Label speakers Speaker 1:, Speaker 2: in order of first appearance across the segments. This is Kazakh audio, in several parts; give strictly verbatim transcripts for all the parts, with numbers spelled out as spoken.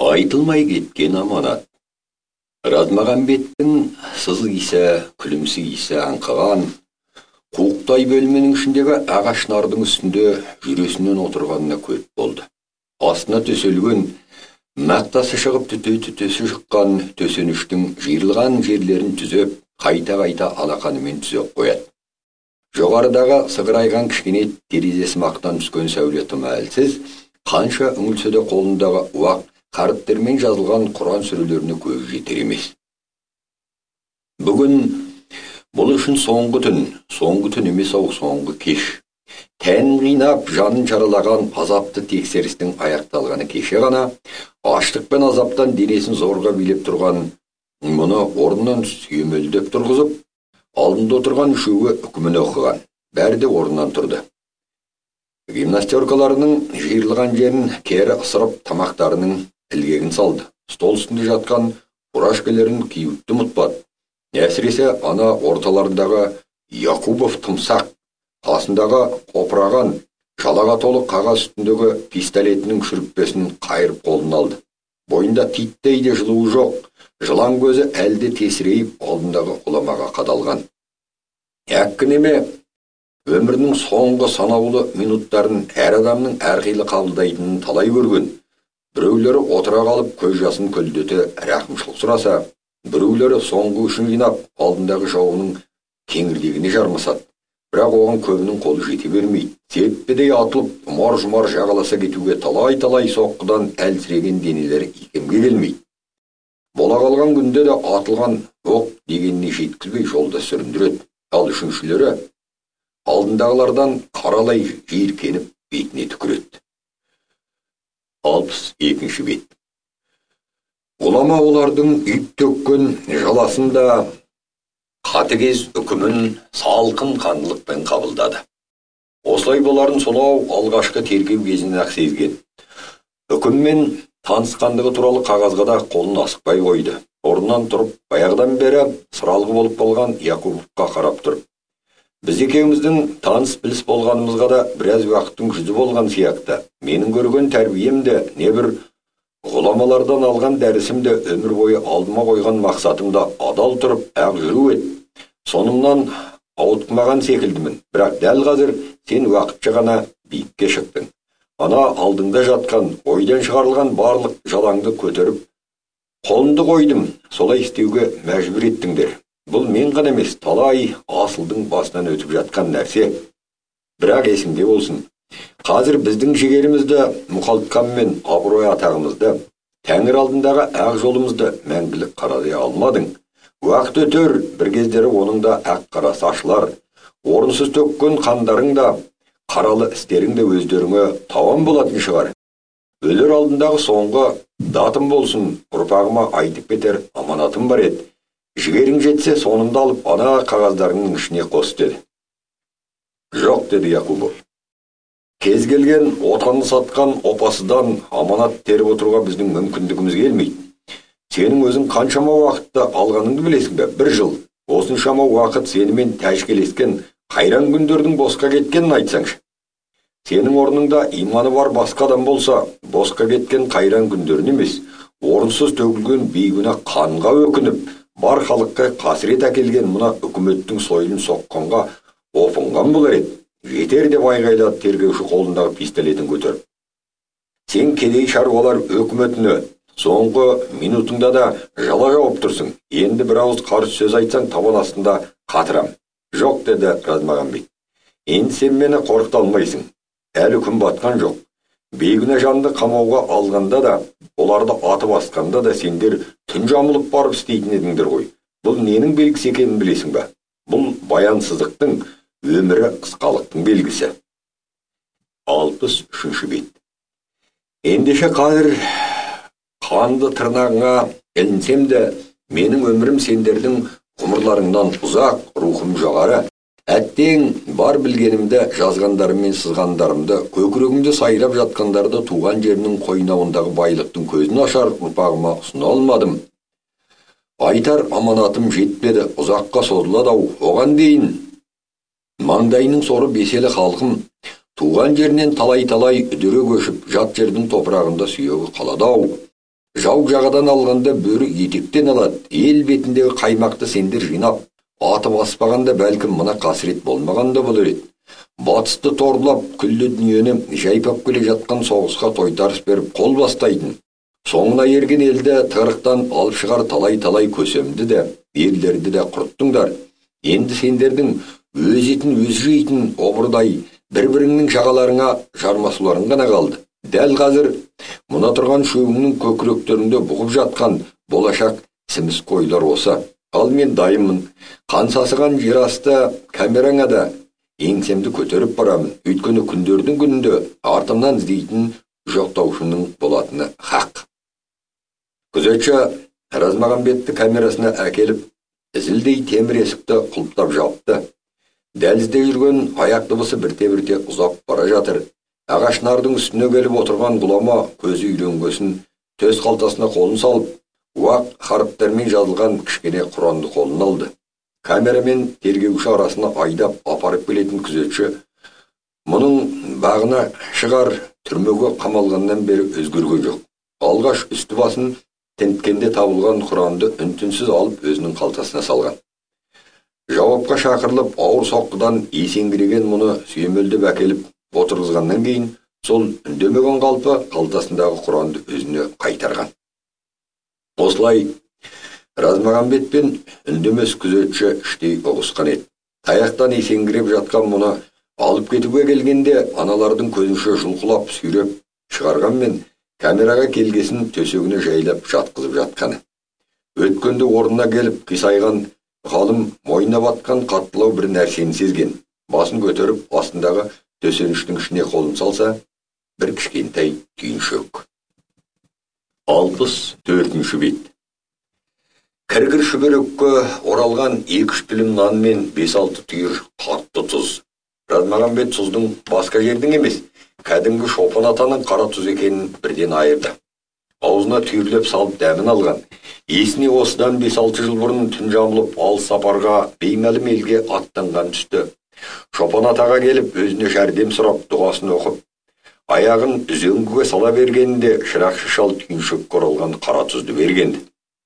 Speaker 1: Айтылмай кеткен аманат. Радмағамбеттің сыз кисе, күлімсі кисе аңқыған, қуықтай бөлменің ішіндегі ағаш нардың үстінде жүресінен отырғанына көп болды. Астына төселген, мақтасы шығып түте-түтесі шыққан төсеніштің жиырылған жерлерін түзеп, қайта-қайта алақанымен түзеп қояды. Жоғарыдағы сығырайған кішкене терезесі мақтан түскен сәуле тым әлсіз, қанша үңілсе де қолындағы уақ қаріптермен жазылған Құран сүрелеріне көзі жетер емес. Бүгін бұл үшін соңғы түн, соңғы түн емес ау, соңғы кеш. Тән қинап, жанын жаралаған азапты тексерістің аяқталғаны кеше ғана, аштық пен азаптан денесін зорға билеп тұрған мұны орнынан сүйемелдеп тұрғызып, алдында отырған үшеуі үкімін оқыған. Бәрі де орнынан тұрды. Гимнастеркаларының жиырылған жерін кері ысырып, тамақтарының ілгегін салды. Стол үстінде жатқан фуражкелерін киютті ұмытпады. Әсіресе ана орталарындағы Якубов тымсақ, қасындағы қопыраған, жалаға толы қағаз үстіндегі пистолетінің шүріппесін қайырып қолын алды. Бойында титтей де жылуы жоқ, жылан көзі әлде тесірейіп алдындағы ғұламаға қадалған. Әккінеме, өмірінің соңғы санаулы минуттарын әр адамның әрқилы қабылдайтынын талай көрген. Біреулері отыра қалып көз жасын көлдете рақымшылық сұраса, біреулері соңғы үшін жинап алдындағы жауының кеңірдегіне жармасады. Бірақ оған көбінің қолы жете бермейді. Теппедей атылып, ұмар-жұмар жағаласа кетуге талай-талай соққыдан әлсіреген денелері икемге келмейді. Бола қалған күнде де атылған оқ дегеніне жеткізбей жолда сүріндіреді. Ал үшіншілері алдындағылардан қаралай жиіркеніп бетіне түкіреді. алпыс екінші бет. Ғұлама олардың үйіп төккен жаласында қатыгез үкімін салқын қандылықпен қабылдады. Осылай боларын сонау алғашқы тергеу кезінен-ақ сезген. Үкіммен танысқандығы туралы қағазға да қолын асықпай қойды. Орнынан тұрып, баяғыдан бері сыралғы болып болған Якубовқа қарап тұрып. Біз екеуміздің таныс біліс болғанымызға да біраз уақыттың жүзі болған сияқты. Менің көрген тәрбием де, не бір ғұламалардан алған дәрісім де, өмір бойы алдыма қойған мақсатым да адал тұрып, ақ жүру еді. Сонымнан ауытқымаған секілдімін. Бірақ дәл қазір сен уақытша ғана биікке шықтың. Ана алдыңда жатқан, ойдан шығарылған барлық жалаңды көтеріп, қолымды қойдым, солай істеуге мәжбүр еттіңдер. Бұл мен ғана емес, талай асылдың басынан өтіп жатқан нәрсе. Бірақ есіңде болсын. Қазір біздің жігерімізді, мұқалтқан мен абырой атағымызды, Тәңір алдындағы ақ жолымызды мәңгілік қарадай алмадың. Уақыт өтер, бір кездері оның да ақ қарасы ашылар. Орынсыз төккен қандарың да, қаралы істерің де өздеріңе тауан болатын шығар. Өлер алдындағы соңғы датым болсын, ұрпағыма айтып кетер аманатым бар еді. Жігерің жетсе, сонымды алып, ана қағаздарының ішіне қос деді. Жоқ, деді Якубов. Кез келген отанын сатқан опасыдан аманат теріп отыруға біздің мүмкіндігіміз келмейді. Сенің өзің қаншама уақытта алғаныңды білесің бе? Бір жыл. Осыншама уақыт сенімен тәжкелескен қайран күндердің босқа кеткенін айтсаңшы. Сенің орныңда иманы бар басқа адам болса, босқа кеткен қайран күндерін емес, орынсыз төгілген бейгүнә қанға өкініп, бар халыққа қасірет әкелген мұна үкіметтің сойылын соққанға опынған болар еді. Жетер деп айғайлады тергеуші қолындағы пистолетін көтеріп. Сен кедей шаруалар өкіметіне соңғы минутыңда да жала жауып тұрсың. Енді бір ауыз қарсы сөз айтсаң, табан астында қатырам. Жоқ, деді Радмағамбет. Енді сен мені қорқыта алмайсың. Әлі күн батқан жоқ. Бейгүнә жанды қамауға алғанда да, оларды атып асқанда да сендер түн жамылып барып істейтін едіңдер ғой. Бұл ненің белгісі екенін білесің бе? Бұл баянсыздықтың, өмірі қысқалықтың белгісі. алпыс үшінші бет. Ендеше қазір қанды тырнағыңа ілінсем де, менің өмірім сендердің ғұмырларыңнан ұзақ, рухым жоғары. Әттең бар білгенімді, жазғандарым мен сызғандарымды, көкірегімде сайрап жатқандарды туған жерінің қойнауындағы байлықтың көзін ашар ұрпағыма ұсына алмадым. Айтар аманатым жетпеді, ұзаққа созылады-ау. Оған дейін маңдайының соры беселі халқым туған жерінен талай-талай үдере көшіп, жат жердің топырағында сүйегі қалады-ау. Жау жағадан алғанда бөрі етектен алады. Ел бетіндегі қаймақты сендер жинап, атып аспағанда бәлкім мына қасірет болмағанда болар еді. Батысты торлап, күллі дүниені жайпап келе жатқан соғысқа тойтарыс беріп қол бастайтын. Соңына ерген елді тығырықтан алып шығар талай-талай көсемді де, ерлерді де құрттыңдар. Енді сендердің өз етін өз жейтін обырдай бір-біріңнің жағаларыңа жармасуларың ғана қалды. Дәл қазір мұна тұрған шөбіңнің көкіректерінде бұғып жатқан болашақ сіміз қойлар осы. Ал мен дайыммын. Қан сасыған жер асты камераңа да еңсемді көтеріп барамын. Өйткені күндердің күнінде артымнан іздейтін жоқтаушының болатыны хақ. Күзетші Размағамбетті камерасына әкеліп, зілдей темір есікті құлыптап жапты. Дәлізде жүрген аяқ дыбысы бірте-бірте ұзап бара жатыр. Ағаш нардың үстіне келіп отырған Ғұлама көзі үйренгесін төс қалтасына қолын салып, уақ харыптармен жазылған кішкене Құранды қолына алды. Камерамен тергеуші арасына айдап апарып келетін күзетші мұның бағына шығар түрмеге қамалғаннан бері өзгерген жоқ. Алғаш үсті басын тінткенде табылған Құранды үн-түнсіз алып өзінің қалтасына салған. Жауапқа шақырылып ауыр соққыдан есеңгіреген мұны сүйемелдеп әкеліп отырғызғаннан кейін сол үндемеген қалпы қалтасындағы Құранды өзіне қайтарған. Осылай Размағамбет пен үндемес күзетші іштей ұғысқан еді. Таяқтан есеңгіреп жатқан мұны алып кетуге келгенде аналардың көзінше жұлқылап сүйреп шығарғанмен камераға келгесін төсегіне жайлап жатқызып жатқаны. Өткенде орнына келіп қисайған ғалым мойнына батқан қаттылау бір нәрсені сезген. Басын көтеріп астындағы төсеніштің ішіне қолын салса, бір кішкентай түйіншек. алпыс төртінші бет. Кіргір шүберекке оралған екі-үш тілім нан мен бес-алты түйір қатты тұз. Размағамбет тұздың басқа жердің емес, кәдімгі Шопан атаның қара тұз екенін бірден айырды. Аузына түйірлеп салып дәмін алған. Есіне осыдан бес-алты жыл бұрын түн жамылып алыс сапарға беймәлім елге аттанған түсті. Шопан атаға келіп өзіне жәрдем сұрап дұғасын оқып, аяғын үзеңгіге сала бергенде шырақшы шал түйіншекке оралған қара тұзды бергенді.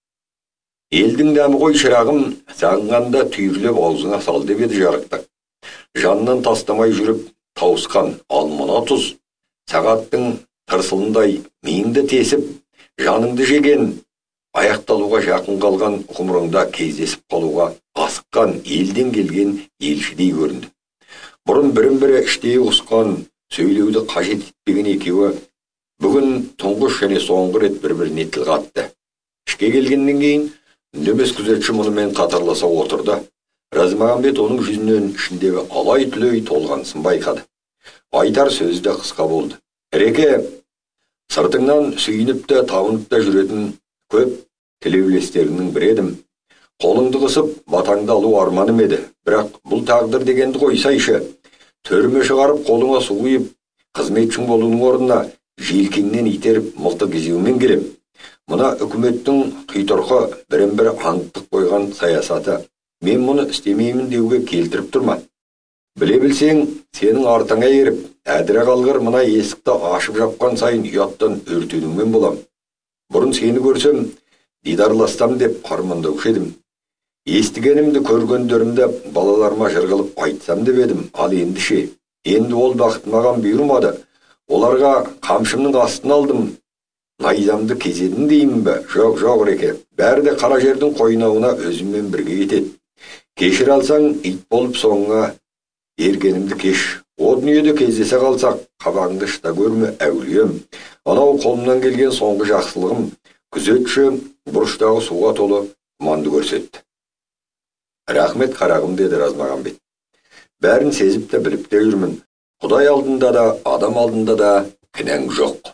Speaker 1: Елдің дәмі ғой шырағым, сағынғанда түйірлеп аузыңа сал деп еді жарықтық. Жанынан тастамай жүріп тауысқан ал мына тұз, сағаттың тырсылындай миыңды тесіп, жаныңды жеген, аяқталуға жақын қалған ғұмырыңда кездесіп қалуға асыққан елден келген елшідей көрінді. Бұрын бірін-бірі іштей ұғысқан, сөйлеуді қажет етпеген екеуі бүгін тұңғыш және соңғы рет бір-біріне тіл қатты. Ішке келгеннен кейін үндемес күзетші мұнымен қатарласа отырды. Размағамбет оның жүзінен ішіндегі алай-түлей толғанысын байқады. Айтар сөзі де қысқа болды. Реке, сыртыңнан сүйініп те табынып та жүретін көп тілеулестерінің бір едім. Қолыңды қысып, батаңды алу арманым еді. Бірақ бұл тағдыр дегенді қойсайшы. Төрме шығарып, қолыңа су құйып, қызметшің болуының орнына желкеңнен итеріп, мылтық кезеумен келем. Мұна үкіметтің қитұрқы бірін-бірі аңдытып қойған саясаты. Мен мұны істемеймін деуге келтіріп тұрма. Біле білсең, сенің артыңа еріп, әдірі қалғыр мына есікті ашып жапқан сайын ұяттан өртенумен болам. Бұрын сені көрсем, дидарластам деп армандаушы едім. Естігенімді көргендерімді балаларыма жырғылып айтсам деп едім. Ал енді ше, енді ол бақыт маған бұйырмады. Оларға қамшымның астын алдым. Найзамды кезедім деймін бе? Жоқ, жоқ Реке. Бәрі де қара жердің қойнауына өзіммен бірге кетеді. Кешір алсаң, ит болып соңыңа ергенімді кеш. О дүниеде кездесе қалсақ, қабағыңды шыта көрме, әулием. Анау қолымнан келген соңғы жақсылығым, күзетші бұрыштағы суға толы құманды көрсетті. Рахмет қарағым, деді Размағамбет. Бәрін сезіп те біліп те жүрмін. Құдай алдында да, адам алдында да кінәң жоқ.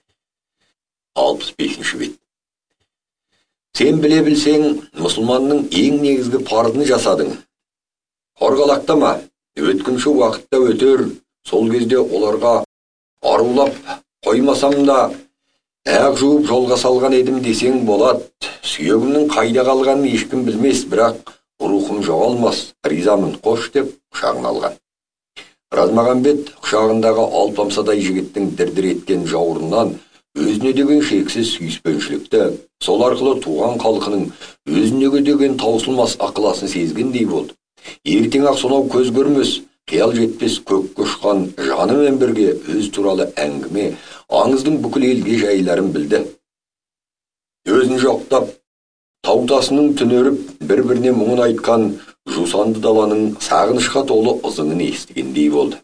Speaker 1: алпыс бесінші бет. Сен біле білсең, мұсылманның ең негізгі парызын жасадың. Қорғалақтама, өткінші уақытта өтер, сол кезде оларға арулап қоймасам да, аяқ жуып жолға салған едім десең болады. Сүйегімнің қайда қалғанын ешкім білмес, бірақ рухым жоғалмас, ризамын, қош деп құшағын алған. Размағамбет құшағындағы алпамсадай жігіттің дірдір еткен жауырыннан өзіне деген шексіз сүйіспеншілікті, сол арқылы туған халқының өзіне деген таусылмас ықыласын сезгендей болды. Ертең ақ сонау көз көрмес, қиял жетпес көкке ұшқан жанымен бірге өз туралы әңгіме, аңыздың бүкіл елге жайларын білді. Өзін жоқтап, таутасының түнеріп, бір-біріне мұңын айтқан жусанды даланың сағынышқа толы ызыңын естігендей болды.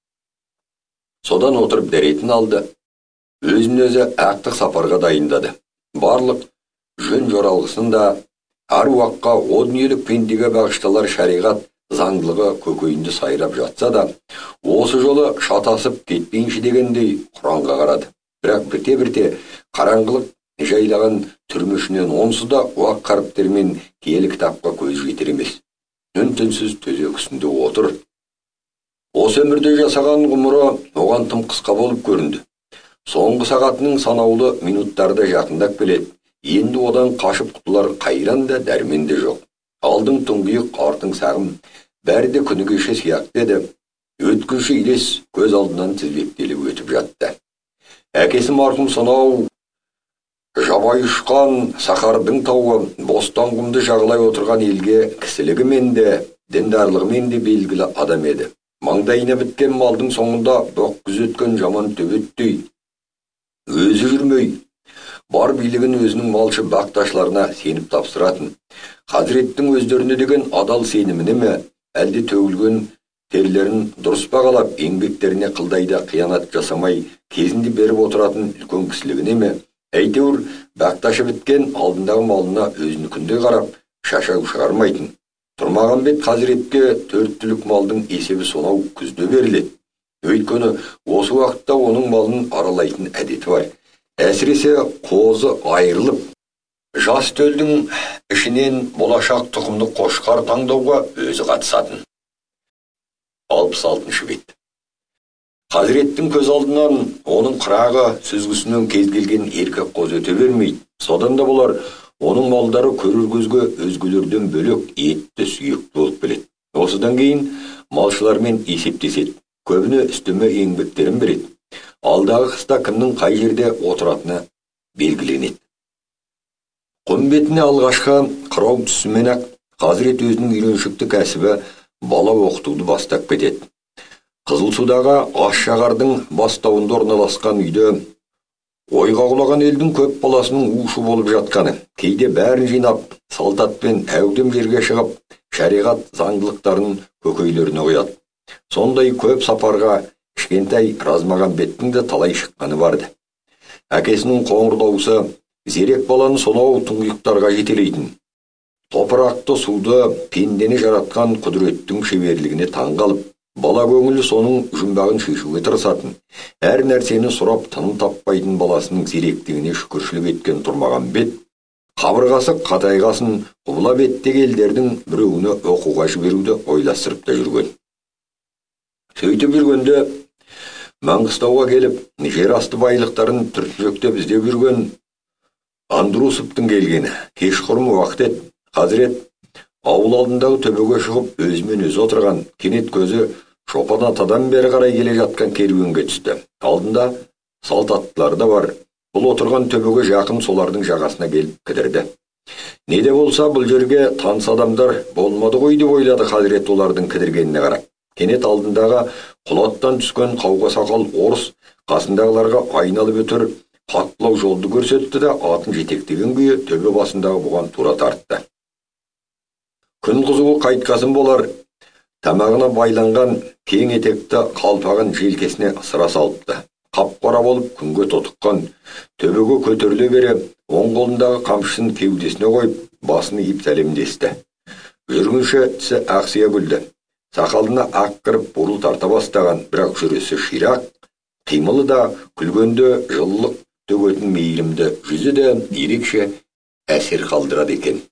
Speaker 1: Содан отырып дәретін алды, өзін өзі ақтық сапарға дайындады. Барлық жөн жоралғысын да әр уаққа о дүниелік пендеге бағышталар шариғат заңдылығы көкейінде сайрап жатса да, осы жолы шатасып кетпейінші дегендей Құранға қарады. Бірақ бірте-бірте қараңғылық жайлаған түрмешінен онсыз да уақ қаріптермен киелі кітапқа көз жетер емес. Үн-түнсіз төсек үстінде отыр. Осы өмірде жасаған ғұмыры оған тым қысқа болып көрінді. Соңғы сағатының санаулы минуттарда жақындап келеді. Енді одан қашып құтылар қайран да дәрмен де жоқ. Алдың тұңғиық, артың сағым, бәрі де күні кеше сияқты еді. Өткінші елес көз алдынан тізбектеліп өтіп жатты. Әкесі марқұм сонау жабай ұшқан сахардың тауы, бостан құмды жағалай отырған елге кісілігімен де, діндарлығымен де белгілі адам еді. Маңдайына біткен малдың соңында боқ күзеткен жаман төбеттей. Өзі жүрмей, бар билігін өзінің малшы бақташыларына сеніп тапсыратын. Хазіреттің өздеріне деген адал сеніміне ме, әлде төгілген терлерін дұрыс бағалап, еңбектеріне қылдайда қиянат жасамай, кезінде беріп отыратын үлкен кісілігіне ме, әйтеуір бақташы біткен алдындағы малына өзінікіндей қарап, шашау шығармайтын. Тұрмағанбет Хазіретке төрт түлік малдың есебі сонау күзде беріледі. Өйткені осы уақытта оның малын аралайтын әдеті бар. Әсіресе қозы айырылып, жас төлдің ішінен болашақ тұқымды қошқар таңдауға өзі қатысатын. алпыс алтыншы бет. Хазіреттің көз алдынан оның қырағы сүзгісінен кез келген еркек қозы өте бермейді. Содан да болар, оның малдары көрер көзге өзгелерден бөлек етті сүйекті болып келеді. Осыдан кейін малшылармен есептеседі. Көбіне үстеме еңбектерін береді. Алдағы қыста кімнің қай жерде отыратыны белгіленеді. Құм бетіне алғашқы қырау түсімен-ақ Хазірет өзінің үйреншікті кәсібі бала оқытуды бастап кетеді. Қызылсудағы Аш-Шағардың бастауында орналасқан үйде ойға құлаған елдің көп баласының ушы болып жатқаны, кейде бәрін жинап, салтатпен әудем жерге шығып, шариғат заңдылықтарын көкейлеріне қояды. Сондай көп сапарға кішкентай Размағамбеттің де талай шыққаны барды. Әкесінің қоңыр дауысы зерек баланы сонау тұңғиықтарға жетелейтін. Топырақты суды пендені жаратқан құдіреттің шеберлігіне таң қалып, бала көңілі соның жұмбағын шешуге тырысатын. Әр нәрсені сұрап тыным таппайтын баласының зеректігіне шүкіршілік еткен Тұрмағамбет, қабырғасы қатайғасын құбыла беттегі елдердің біреуіне оқуға жіберуді ойластырып та жүрген. Сөйтіп жүргенде Маңғыстауға келіп, жер асты байлықтарын түртінжектеп іздеп жүрген Андрусовтың келгені. Кешқұрым уақыт еді. Хазірет ауыл алдындағы төбеге шығып, өзімен өзі отырған, кенет көзі Шопан атадан бері қарай келе жатқан керуенге түсті. Алдында салт аттылар да бар. Бұл отырған төбеге жақын солардың жағасына келіп кідірді. Не де болса, бұл жерге таныс адамдар болмады ғой деп ойлады Хазірет олардың кідіргеніне қарап. Кенет алдындағы құлаттан түскен қауға сақал орыс қасындағыларға айналып өтір қаттылау жолды көрсетті де атын жетектеген күйі төбе басындағы бұған тура тартты. Күн қызуы қайтқасын болар, тамағына байланған кең етекті қалпағын желкесіне ысыра салыпты. Қап-қара болып күнге тотыққан, төбеге көтеріле бере, оң қолындағы қамшысын кеудесіне қойып, басын иіп сәлемдесті. Жүргінші тісі ақсия күлді. Сақалына ақ кіріп бурыл тарта бастаған, бірақ жүресі ширақ, қимылы да күлгенде жылылық төгетін мейірімді жүзі де ерекше әсер қалдырады екен.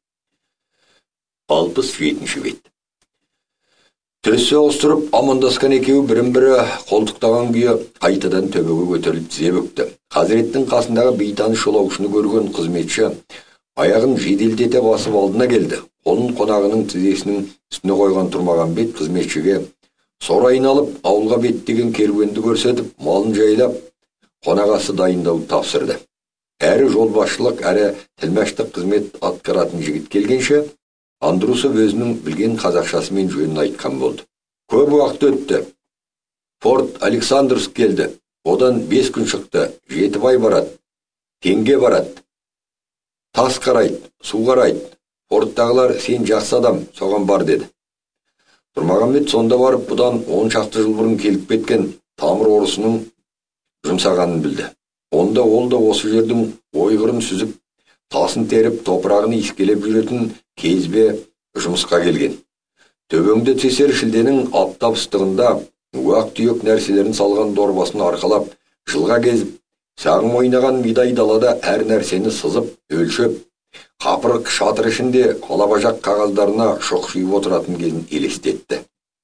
Speaker 1: алпыс жетінші бет. Төсі ауыстырып амандасқан екеуі бірін-бірі қолтықтаған күйі қайтадан төбеге көтеріліп тізе бүкті. Хазіреттің қасындағы бейтаныс жолаушыны көрген қызметші аяғын жеделдете басып алдына келді. Қолын қонағының тізесінің үстіне қойған Тұрмағамбет қызметшіге сор айналып ауылға беттеген керуенді көрсетіп, малын жайлап, қонағасы дайындауды тапсырды. Әрі жолбасшылық, әрі тілмәштік қызмет атқаратын жігіт келгенше, Андрусов өзінің білген қазақшасымен жөнін айтқан болды. Көп уақыт өтті. Форт Александрск келді. Одан бес күн шықты. Жетібай барады. Теңге барады. Тас қарайды, су қарайды. Форттағылар сен жақсы адам, соған бар деді. Тұрмағамбет сонда барып, бұдан он шақты жыл бұрын келіп кеткен тамыр орысының жұмсағанын білді. Онда ол да осы жердің ойғырын сүзіп, тасын теріп, топырағын искелеп жүретін кезбе жұмысқа келген. Төбеңді тесер шілденің аптап ыстығында уақ түйек нәрселерін салған дорбасын арқалап, жылға кезіп, сағым ойнаған мидай далада әр нәрсені сызып, өлшеп, қапырық шатыр ішінде алабажақ қағаздарына шоқшиып отыратын кезін елестетті.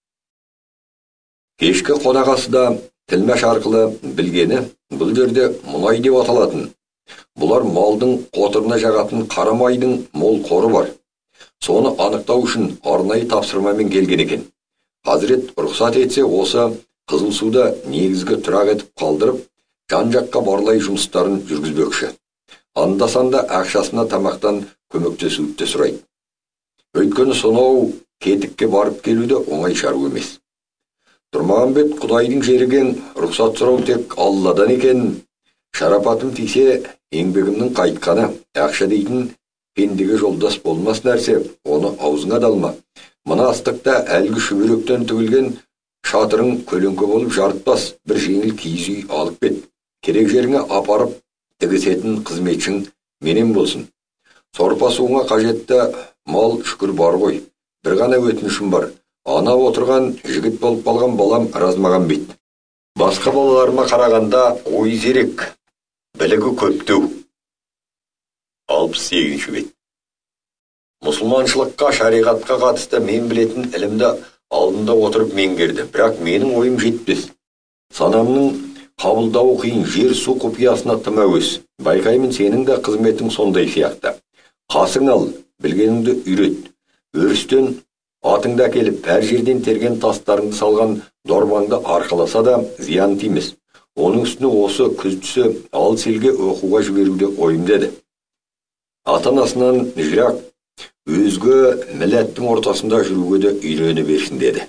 Speaker 1: Кешкі қонағасы да тілмәш арқылы білгені, бұл жерде мұнай деп аталатын. Бұлар малдың қотырына жағатын қара майдың мол қоры бар. Соны анықтау үшін арнайы тапсырмамен келген екен. Хазірет рұқсат етсе, осы қызыл суда негізгі тұрақ етіп қалдырып, жан-жаққа барлай жұмыстарын жүргізбекші. Анда-санда ақшасына тамақтан көмектесуді сұрайды. Өйткені сонау кетікке барып келуді оңай шаруа емес. Тұрмағамбет Құдайдың жеріген, рұқсат сұрау тек Алладан екен. Шарапатым тисе, еңбегімнің қайтқаны, ақша дейтін пендеге жолдас болмас нәрсе, оны аузыңа далма. Мына астықта әлгі шүберектен тігілген шатырың көлеңке болып жарытпас, бір жеңіл киіз үй алып кет. Керек жеріңе апарып тігісетін қызметшің менен болсын. Сорпа суыңа қажетті мал шүкір бар ғой. Бір ғана өтінішім бар. Ана отырған жігіт болып қалған балам Размағамбет. Басқа балаларыма қарағанда ой зерек, білігі көптеу. алпыс сегізінші бет. Мұсылманшылыққа, шариғатқа қатысты мен білетін ілімді алдында отырып меңгерді. Бірақ менің ойым жетпес. Санамның қабылдауы қиын, жер су құпиясына тым әуес. Байқаймын, сенің де қызметің сондай сияқты. Қасың ал, білгеніңді үйрет. Өрістен атыңды әкеліп, әр жерден терген тастарыңды салған дорбаңды арқаласа да зиян тимес. Оның үстіне осы күз түсі ал селге оқуға жіберуді ойым деді. Ата-анасынан жырақ, өзге милләттің ортасында жүруге де үйрене берсін деді.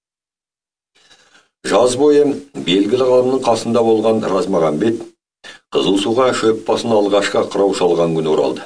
Speaker 1: Жаз бойы белгілі ғалымның қасында болған Размағамбет қызыл суға шөп басын алғашқа қырау шалған күні оралды.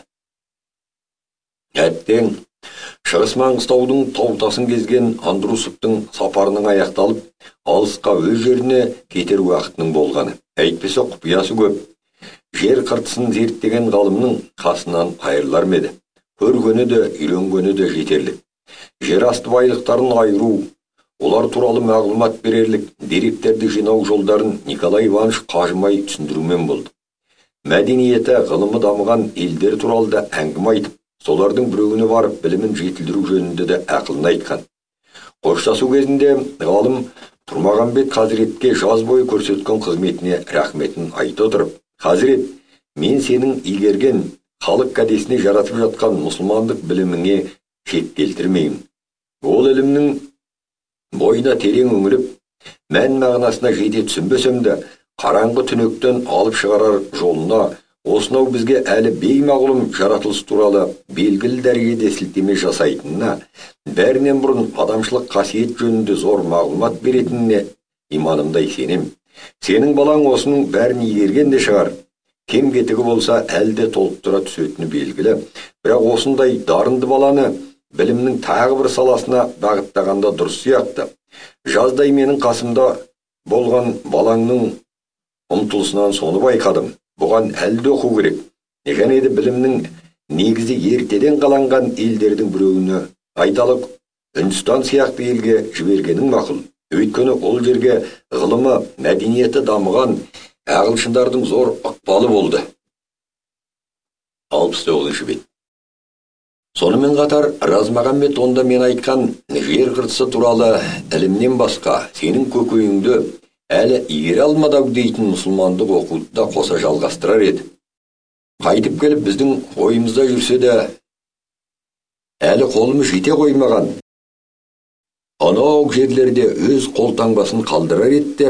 Speaker 1: Әттең, Шығыс Маңғыстаудың таутасын кезген Андрусовтың сапарының аяқталып, алысқа өз жеріне кетер уақытының болғаны. Әйтпесе құпиясы көп. Жер қыртысын зерттеген ғалымның қасынан айырылар ма еді. Көргені де, үйренгені де жетерлік. Жер асты байлықтарын айыру, олар туралы мағлұмат берерлік деректерді жинау жолдарын Николай Иванович қажымай түсіндірумен болды. Мәдениеті, ғылымы дамыған елдер туралы да әңгіме айтып, солардың біреуіне барып білімін жетілдіру жөнінде де ақылын айтқан. Қоштасу кезінде ғалым Тұрмағамбет Хазіретке жаз бойы көрсеткен қызметіне рахметін айта отырып, Хазірет, мен сенің игерген халық кәдесіне жаратып жатқан мұсылмандық біліміңе шек келтірмеймін. Ол ілімнің бойына терең үңіліп, мән мағынасына жете түсінбесем де, қараңғы түнектен алып шығарар жолына, осынау бізге әлі беймағлұм жаратылыс туралы белгілі дәрежеде сілтеме жасайтынына, бәрінен бұрын адамшылық қасиет жөнінде зор мағлұмат беретініне иманымдай сенем. Сенің балаң осының бәрін игерген де шығар. Кем кетігі болса әлде толықтыра түсетіні белгілі. Бірақ осындай дарынды баланы білімнің тағы бір саласына бағыттағанда дұрыс сияқты. Жаздай менің қасымда болған балаңның ұмтылысынан соны байқадым. Бұған әлде оқу керек. Және де білімнің негізі ертеден қаланған елдердің біреуіне, айталық Үндістан сияқты елге жібергенің мақұл. Өйткені ол жерге ғылымы, мәдениеті дамыған ағылшындардың зор ықпалы болды. алпыс тоғызыншы бет. Сонымен қатар Размағамбет онда мен айтқан жер қыртысы туралы ілімнен басқа сенің көкейіңді әлі игере алмадау дейтін мұсылмандық оқуды да қоса жалғастырар еді. Қайтып келіп біздің ойымызда жүрсе де әлі қолымыз жете қоймаған анау жерлерде өз қолтаңбасын қалдырар еді деп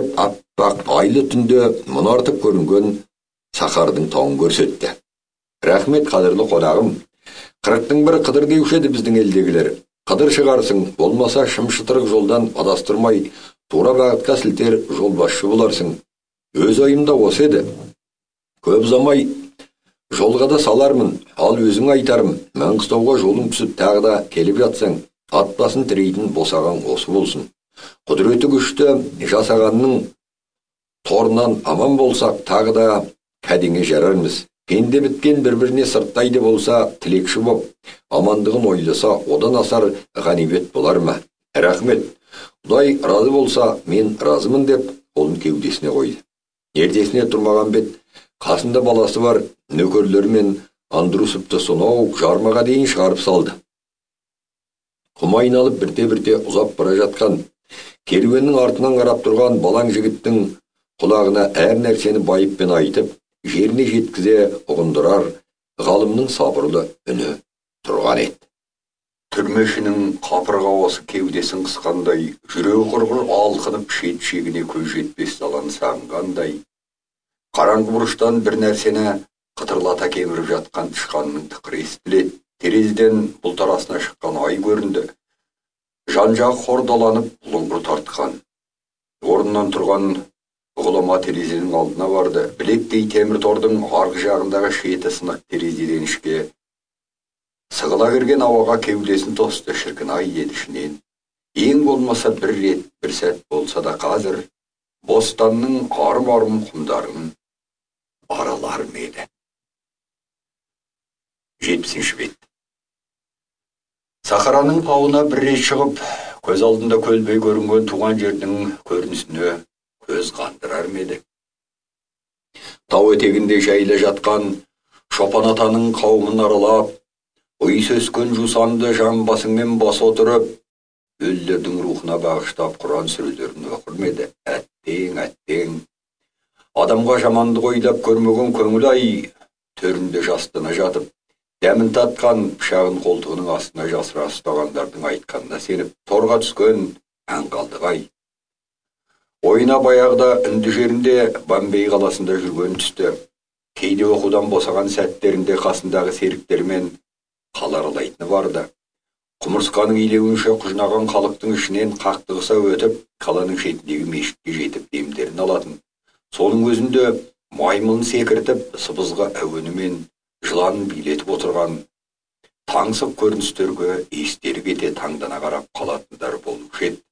Speaker 1: Бақ айлы түнде мұнартып көрінген сахардың тауын көрсетті. Рахмет, қадірлі қонағым. Қырықтың бір қыдыр деуші еді біздің елдегілер. Қыдыр шығарсың, болмаса шым-шытырық жолдан адастырмай, тура бағытқа сілтер жолбасшы боларсың. Өз ойымда осы еді. Көп ұзамай жолға да салармын, ал өзің айтарым. Маңғыстауға жолың түсіп тағы да келіп жатсаң, ат басын тірейтін босаған осы болсын. Құдіреті күшті жасағанның торынан аман болсақ, тағы да кәдеңе жарармыз. Пенде біткен бір-біріне сырттайды болса, тілекші боп, амандығын ойласа, одан асар ғанибет болар ма? Рахмет. Құдай разы болса, мен разымын деп, қолын кеудесіне қойды. Ертесіне тұрмаған бет, қасында баласы бар нөкерлермен Андрусовты сонау жармаға дейін шығарып салды. Құм айналып бірте-бірте ұзап бара жатқан, керуеннің артынан қарап тұрған балаң жігіттің құлағына әр нәрсені байыппен айтып, жеріне жеткізе ұғындырар ғалымның сабырлы үні тұрған еді. Түрмешінің қапырғауасы кеудесін қысқандай, жүрегі құрғыр алқынып шет-шегіне көз жетпес даланы сағынғандай, қараңғы бұрыштан бір нәрсені қытырлата кеміріп жатқан тышқанның тықыры естіледі. Терезеден бұлтарасына шыққан ай көрінді. Жан-жағы хордаланып, бұлыңғыр тартқан. Орнынан тұрған ғұлама терезенің алдына барды. Білектей темір тордың арғы жағындағы шеті сынық терезеден ішке сығыла кірген ауаға кеудесін тосты. Шіркін ай деді ішінен. Ең болмаса бір рет, бір сәт болса да қазір бостанның арым-арым құмдарын аралар ма еді? жетпісінші бет. Сахараның тауына бір рет шығып, көз алдында көлбей көрінген туған жердің көрінісіне көз қандырар ма еді? Тау етегінде жайыла жатқан шопан атаның қауымын аралап, ұйыс өскен жусанды жан басыңмен баса отырып, өлілердің рухына бағыштап Құран сүрелерін оқыр ма еді? Әттең, әттең. Адамға жамандық ойлап көрмеген көңіл ай төрінде жастына жатып, дәмін татқан пышағын қолтығының астына жасыра ұстағандардың айтқанына сеніп, торға түскен аңғалдық ай. Ойына баяғыда үнді жерінде Бомбей қаласында жүрген түсті. Кейде оқудан босаған сәттерінде қасындағы серіктермен қала аралайтыны барды. Құмырсқаның илеуінше құжынаған халықтың ішінен қақтығыса өтіп, қаланың шетіндегі мешітке жетіп демдерін алатын. Соның өзінде маймылын секіртіп, сыбызға әуенімен жыланын билетіп отырған таңсық көріністерге естері кете таңдана қарап қалатындар болушы еді.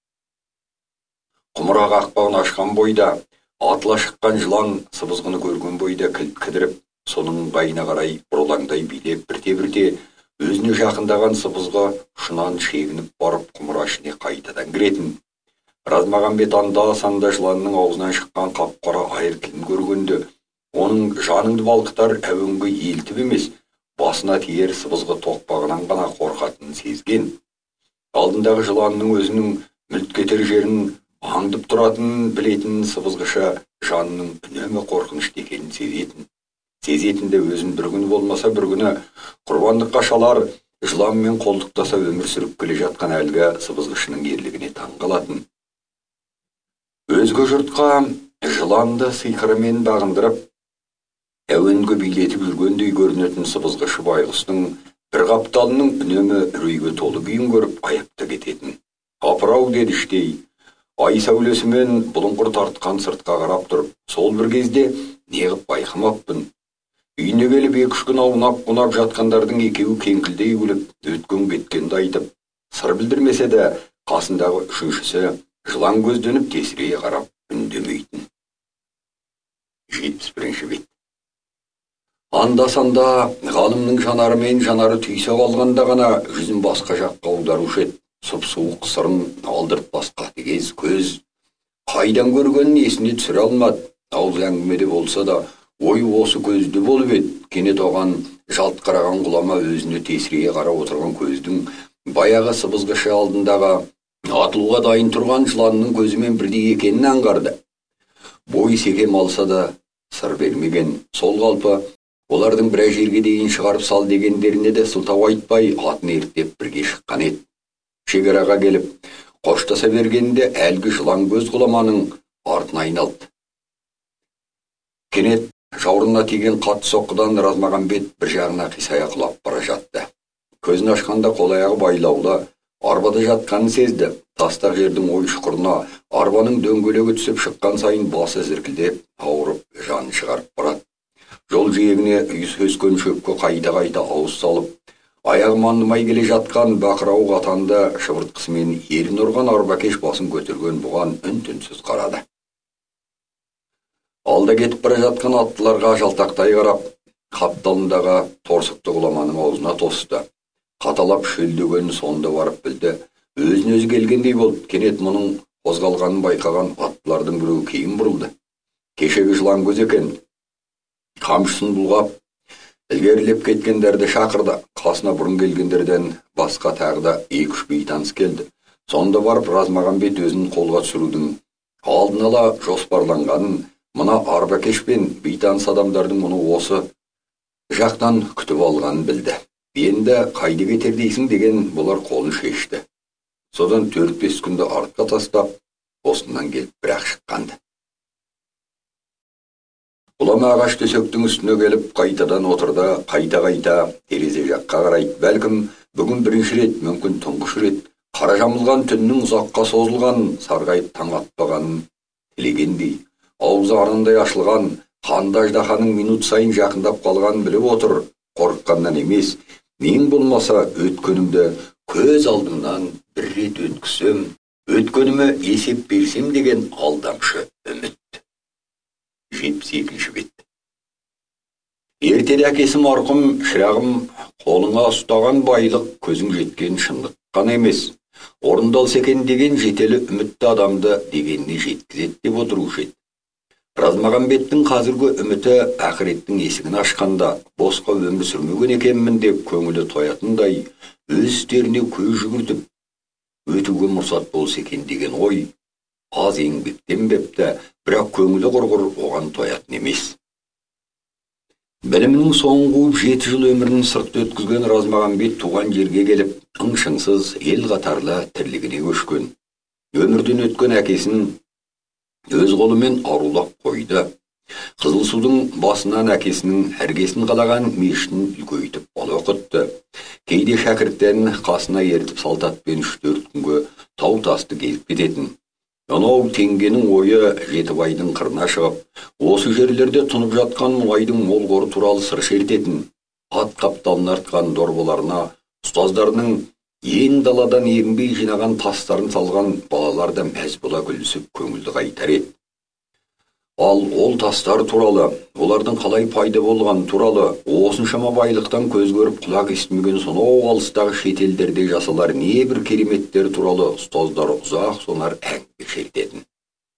Speaker 1: Құмыра қақпағын ашқан бойда, атыла шыққан жылан сыбызғыны көрген бойда кілт кідіріп, соның ыңғайына қарай бұрылаңдай билеп, бірте-бірте өзіне жақындаған сыбызғы шынан шегініп барып құмыра ішіне қайтадан кіретін. Размағамбет анда-санда жыланның аузынан шыққан қап-қара айыр тілін көргенде, оның жаныңды балқытар әуенге елтіп емес, басына тиер сыбызғы тоқпағынан ғана қорқатынын сезген. Алдындағы жыланның өзінің мүлт кетер жерін аңдып тұратынын білетін сыбызғыша жанының үнемі қорқынышты екенін сезетін. Сезетінде өзін бір күні болмаса бір күні құрбандыққа шалар, жыланмен қолтықтаса өмір сүріп келе жатқан әлгі сыбызғышының ерлігіне таң қалатын. Өзге жұртқа жыланды сиқырымен бағындырып, әуенге билетіп жүргендей көрінетін сыбызғышы байғұстың бір қапталының үнемі үрейге толы күйін көріп аяпта кететін. Апырау деді іштей, ай сәулесімен бұлыңғыр тартқан сыртқа қарап тұрып, сол бір кезде неғып байқамаппын. Үйіне келіп екі-үш күн аунап-қунап жатқандардың екеуі кеңкілдей күліп, өткен кеткенді айтып, сыр білдірмесе де, қасындағы үшіншісі жылан көзденіп тесірейе қарап үндемейтін. жетпіс бірінші бет. Анда-санда ғалымның жанарымен жанары түйсе қалғанда ғана жүзін басқа жаққа аударушы еді. Сұп-суық сырын алдыртпас қатыгез көз. Қайдан көргенін есіне түсіре алмады. Ауыз әңгімеде болса да, ой осы көзді болып еді. Кенет оған жалт қараған ғұлама өзіне тесірейе қарап отырған көздің баяғы сыбызғышы алдындағы атылуға дайын тұрған жыланның көзімен бірдей екенін аңғарды. Бой секем алса да сыр бермеген. Сол қалпы олардың бір жерге дейін шығарып сал дегендеріне де сылтау айтпай атын ерттеп бірге шыққан еді. Шекараға келіп қоштаса бергенде әлгі жылан көз ғұламаның артына айналды. Кенет жауырынына тиген қатты соққыдан Размағамбет бір жағына қисая құлап бара жатты. Көзін ашқанда қол-аяғы байлаулы, арбада жатқанын сезді. Тастақ жердің ой шұқырына арбаның дөңгелегі түсіп шыққан сайын басы зіркілдеп, ауырып, жаны шығарып барады. Жол жиегіне үйіс өскен шөпке қайта-қайта ауыз салып, аяғы мандымай келе жатқан бақырау қатанды шыбыртқысымен ерін ұрған арбакеш басын көтерген бұған үн-түнсіз қарады. Алда кетіп бара жатқан аттыларға жалтақтай қарап, қапталындағы торсықты ғұламаның аузына тосты. Қаталап шөлдеген сонда барып білді. Өзін өзі келгендей болды. Кенет мұның қозғалғанын байқаған аттылардың біреуі кейін бұрылды. Кешегі жылан көз екен. Қамшысын бұлғап, ілгерілеп кеткендерді шақырды. Қасына бұрын келгендерден басқа тағы да екі-үш бейтаныс келді. Сонда барып Размағамбет өзін қолға түсірудің алдын ала жоспарланғанын, мына арбакеш пен бейтаныс адамдардың мұны осы жақтан күтіп алғанын білді. Енді қайда кетер дейсің деген бұлар қолын шешті. Содан төрт-бес күнді артқа тастап, осынан келіп бір-ақ шыққанды. Ғұлама ағаш төсектің үстіне келіп қайтадан отырды, қайта-қайта терезе жаққа қарайды. Бәлкім бүгін бірінші рет, мүмкін тұңғыш рет, қара жамылған түннің ұзаққа созылған, сарғайып таң атпағанын тілегендей, аузы арнандай ашылған, қанды аждаһаның минут сайын жақындап қалғанын біліп отыр. Қорыққаннан емес, мен болмаса өткенімді көз алдымнан бір рет өткісем, өткеніме есеп берсем деген алдамшы үміт. жетпіс екінші бет. Ертеде әкесі марқұм, шырағым, қолыңа ұстаған байлық көзің жеткен шындық қана емес, орындалса екен деген жетелі үмітті адамды дегеніне жеткізеді деп отырушы еді. Размағамбеттің қазіргі үміті ақыреттің есігін ашқанда босқа өмір сүрмеген екенмін деп көңілі тоятындай, өз істеріне көз жүгіртіп өтуге мұрсат болса екен деген ой аз еңбектенбепті, бірақ көңілі құрғыр оған тоятын емес. Білімнің соңын қуып жеті жыл өмірін сыртта өткізген Размағамбет туған жерге келіп, ың-шыңсыз ел қатарлы тірлігіне көшкен. Өмірден өткен әкесін өз қолымен арулап қойды. Қызылсудың басынан әкесінің әргесін қалаған мешітін үлкейтіп бала оқытты. Кейде шәкірттерін қасына ертіп салтатпен үш-төрт күнге тау тасты келіп кететін. Анау теңгенің ойы Жетібайдың қырына шығып, осы жерлерде тұнып жатқан мұлайдың мол қоры туралы сыр шертетін. Ат қапталын артқан дорбаларына ұстаздарының ең даладан ерінбей жинаған тастарын салған балалар да мәз бола күлісіп көңілді қайтар еді. Ал ол тастар туралы, олардың қалай пайда болған туралы, осыншама байлықтан көз көріп құлақ естімеген сонау алыстағы шетелдерде жасалар не бір кереметтер туралы ұстаздар ұзақ сонар әңгіме шертетін.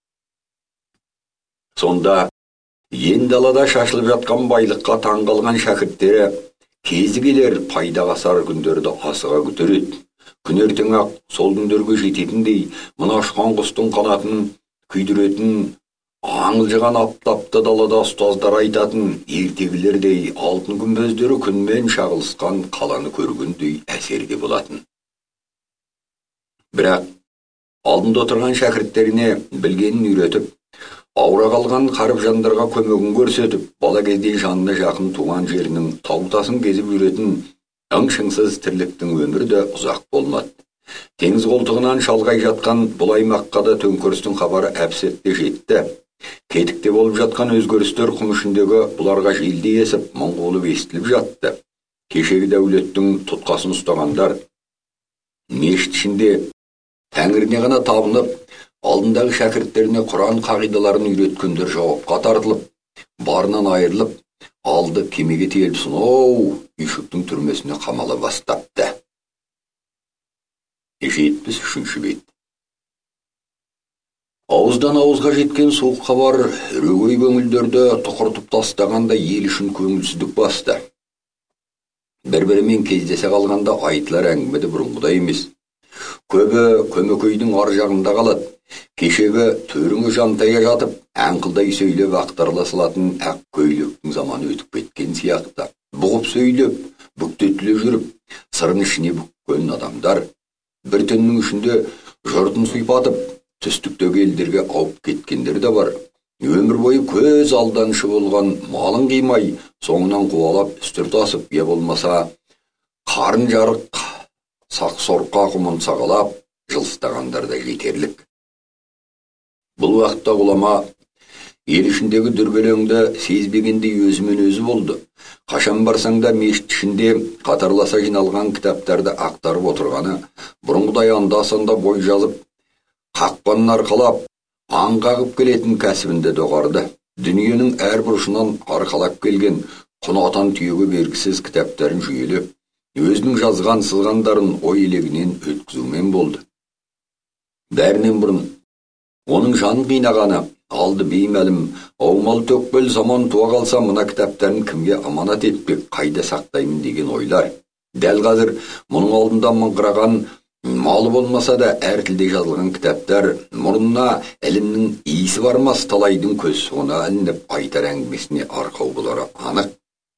Speaker 1: Сонда ен далада шашылып жатқан байлыққа таң қалған шәкірттері кезі келер пайдаға сар күндерді асыға көтереді. Күн ертең-ақ сол күндерге жететіндей, мына ұшқан құстың қанатын күйдіретін, аңылжыған аптапты далада ұстаздар айтатын, ертегілердей алтын күмбездері күнмен шағылысқан қаланы көргендей әсерде болатын. Бірақ алдында отырған шәкірттеріне білгенін үйретіп, аура қалған қарып жандарға көмегін көрсетіп, бала кезде жанына жақын туған жерінің тау-тасын кезіп жүретін ың-шыңсыз тірліктің өмірі де ұзақ болмады. Теңіз қолтығынан шалғай жатқан бұл аймаққа да төңкерістің хабары әп-сәтте жетті. Кетікте болып жатқан өзгерістер құм ішіндегі бұларға желдей есіп, мың болып естіліп жатты. Кешегі дәулеттің тұтқасын ұстағандар мешіт ішінде Тәңіріне ғана табынып, алдындағы шәкірттеріне Құран қағидаларын үйреткендер жауапқа тартылып, барынан айырылып, алды кемеге тиеліп сонау үйшіктің түрмесіне қамала бастапты. жетпіс үшінші бет. Ауыздан ауызға жеткен суық хабар өрегей көңілдерді тұқыртып тастағанда ел үшін көңілсіздік басты. Бір-бірімен кездесе қалғанда айтылар әңгімеде бұрынғыдай емес. Көбі көмекейдің ар жағында қалады. Кешегі төріңі жантая жатып, әңқылдай сөйлеп ақтарыла салатын ақ көйлектің заманы өтіп кеткен сияқты. Бұғып сөйлеп, бүктетіле жүріп, сырын ішіне бүккен адамдар бір түннің ішінде жұртын сұйпатып, түстіктегі елдерге ауып кеткендер де бар. Өмір бойы көз алданышы болған малын қимай, соңынан қуалап үстір тасып, я болмаса қарын жарық сақ сорқа құмын сағалап жылыстағандар да жетерлік. Бұл уақытта ғұлама ел ішіндегі дүрбелеңді сезбегендей өзімен өзі болды. Қашан барсаң да мешіт ішінде қатарласа жиналған кітаптарды ақтарып отырғаны, бұрынғыдай анда-санда бой жазып, қақпанын арқалап, аң қағып келетін кәсібінде доғарды. Дүниенің әр бұрышынан арқалап келген құны атан түйеге бергісіз кітаптарын жүйелеп, өзінің жазған сызғандарын ой елегінен өткізумен болды. Бәрінен бұрын оның жанын қинағаны, алды беймәлім, аумал төкпел заман туа қалса, мына кітаптарын кімге аманат етпек, қайда сақтаймын деген ойлар. Дәл қазір мұның алдында мыңғыраған, малы болмаса да әр тілде жазылған кітаптар, мұрнына ілімнің иісі бармас талайдың көз соңына ілініп, айтар әңгімесіне арқау болары анық.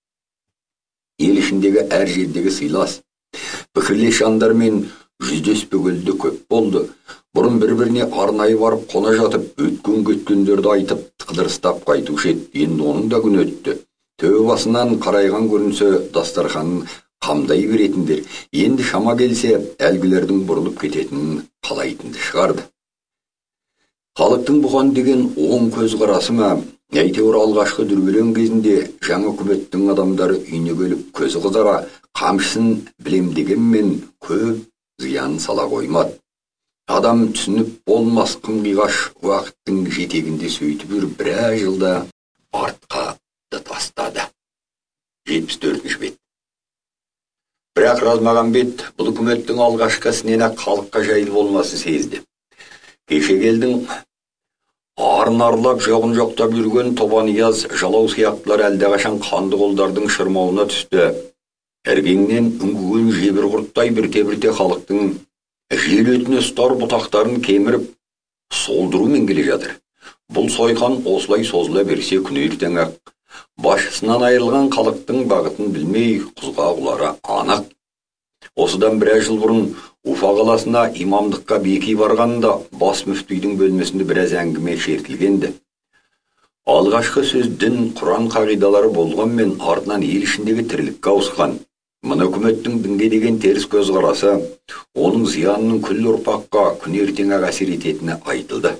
Speaker 1: Ел ішіндегі әр жердегі сыйлас, пікірлес жандармен жүздеспегелді көп болды. Бұрын бір-біріне арнайы барып қона жатып, өткен-кеткендерді айтып, қыдырыстап қайтушы еді. Енді оның да күн өтті. Төбе басынан қарайған көрінсе, дастарханын қамдай беретіндер, енді шама келсе, әлгілердің бұрылып кететінін қалайтынды шығарды. Халықтың бұған деген оң көз қарасы ма, әйтеуір алғашқы дүрбелең кезінде жаңа үкіметтің адамдары үйіне келіп, көзі қызара, қамшысын білем дегенмен көп зиян сала қоймады. Адам түсініп болмас қым-қиғаш уақыттың жетегінде сөйтіп жүріп біраз жылда артқа тастады. жетпіс төртінші бет. Бірақ Размағамбет бұл үкіметтің алғашқы ісінен-ақ халыққа жайлы болмасы сезді. Кеше келдің арын арылап жоғын жоқтап жүрген Тобанияз жалау сияқтылар әлдеқашан қанды қолдардың шырмауына түсті. Әргеңнен үңгіген жебір құрттай бірте-бірте халықтың жел өтіне ұстар бұтақтарын кеміріп, солдырумен келе жатыр. Бұл сойқан осылай созыла берсе күні ертең-ақ басшысынан айырылған халықтың бағытын білмей құзға құлары анық. Осыдан біраз жыл бұрын Уфа қаласына имамдыққа беки барғанда бас мүфтидің бөлмесінде біраз әңгіме шертілгенді. Алғашқы сөз дін, Құран қағидалары болғанмен артынан ел ішіндегі тірлікке ауысқан. Мына үкіметтің дінге деген теріс көзқарасы, оның зиянының күллі ұрпаққа күн ертең-ақ әсер ететіні айтылды.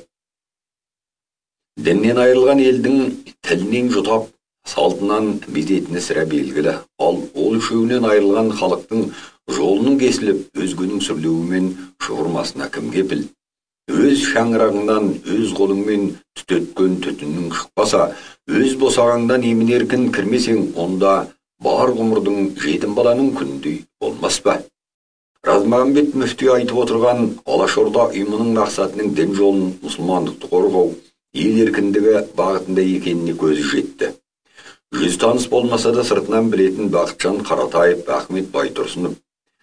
Speaker 1: Діннен айырылған елдің тілінен жұтап, салтынан безетіні сірә белгілі. Ал ол үшеуінен айырылған халықтың жолының кесіліп, өзгенің сүрлеуімен шұғырмасына кім кепіл? Өз шаңырағыңнан, өз қолыңмен түтеткен түтіннің шықпаса, өз босағаңдан емін-еркін кірмесең, онда бар ғұмырдың жетім баланың күндей болмас па? Размағамбет мүфти айтып отырған Алашорда ұйымының мақсатының дін жолын, мұсылмандықты қорғау, ел еркіндігі бағытында екеніне көзі жетті. Жүз таныс болмаса да сыртынан білетін Бақытжан Қаратаев, Ахмет Байтұрсынов,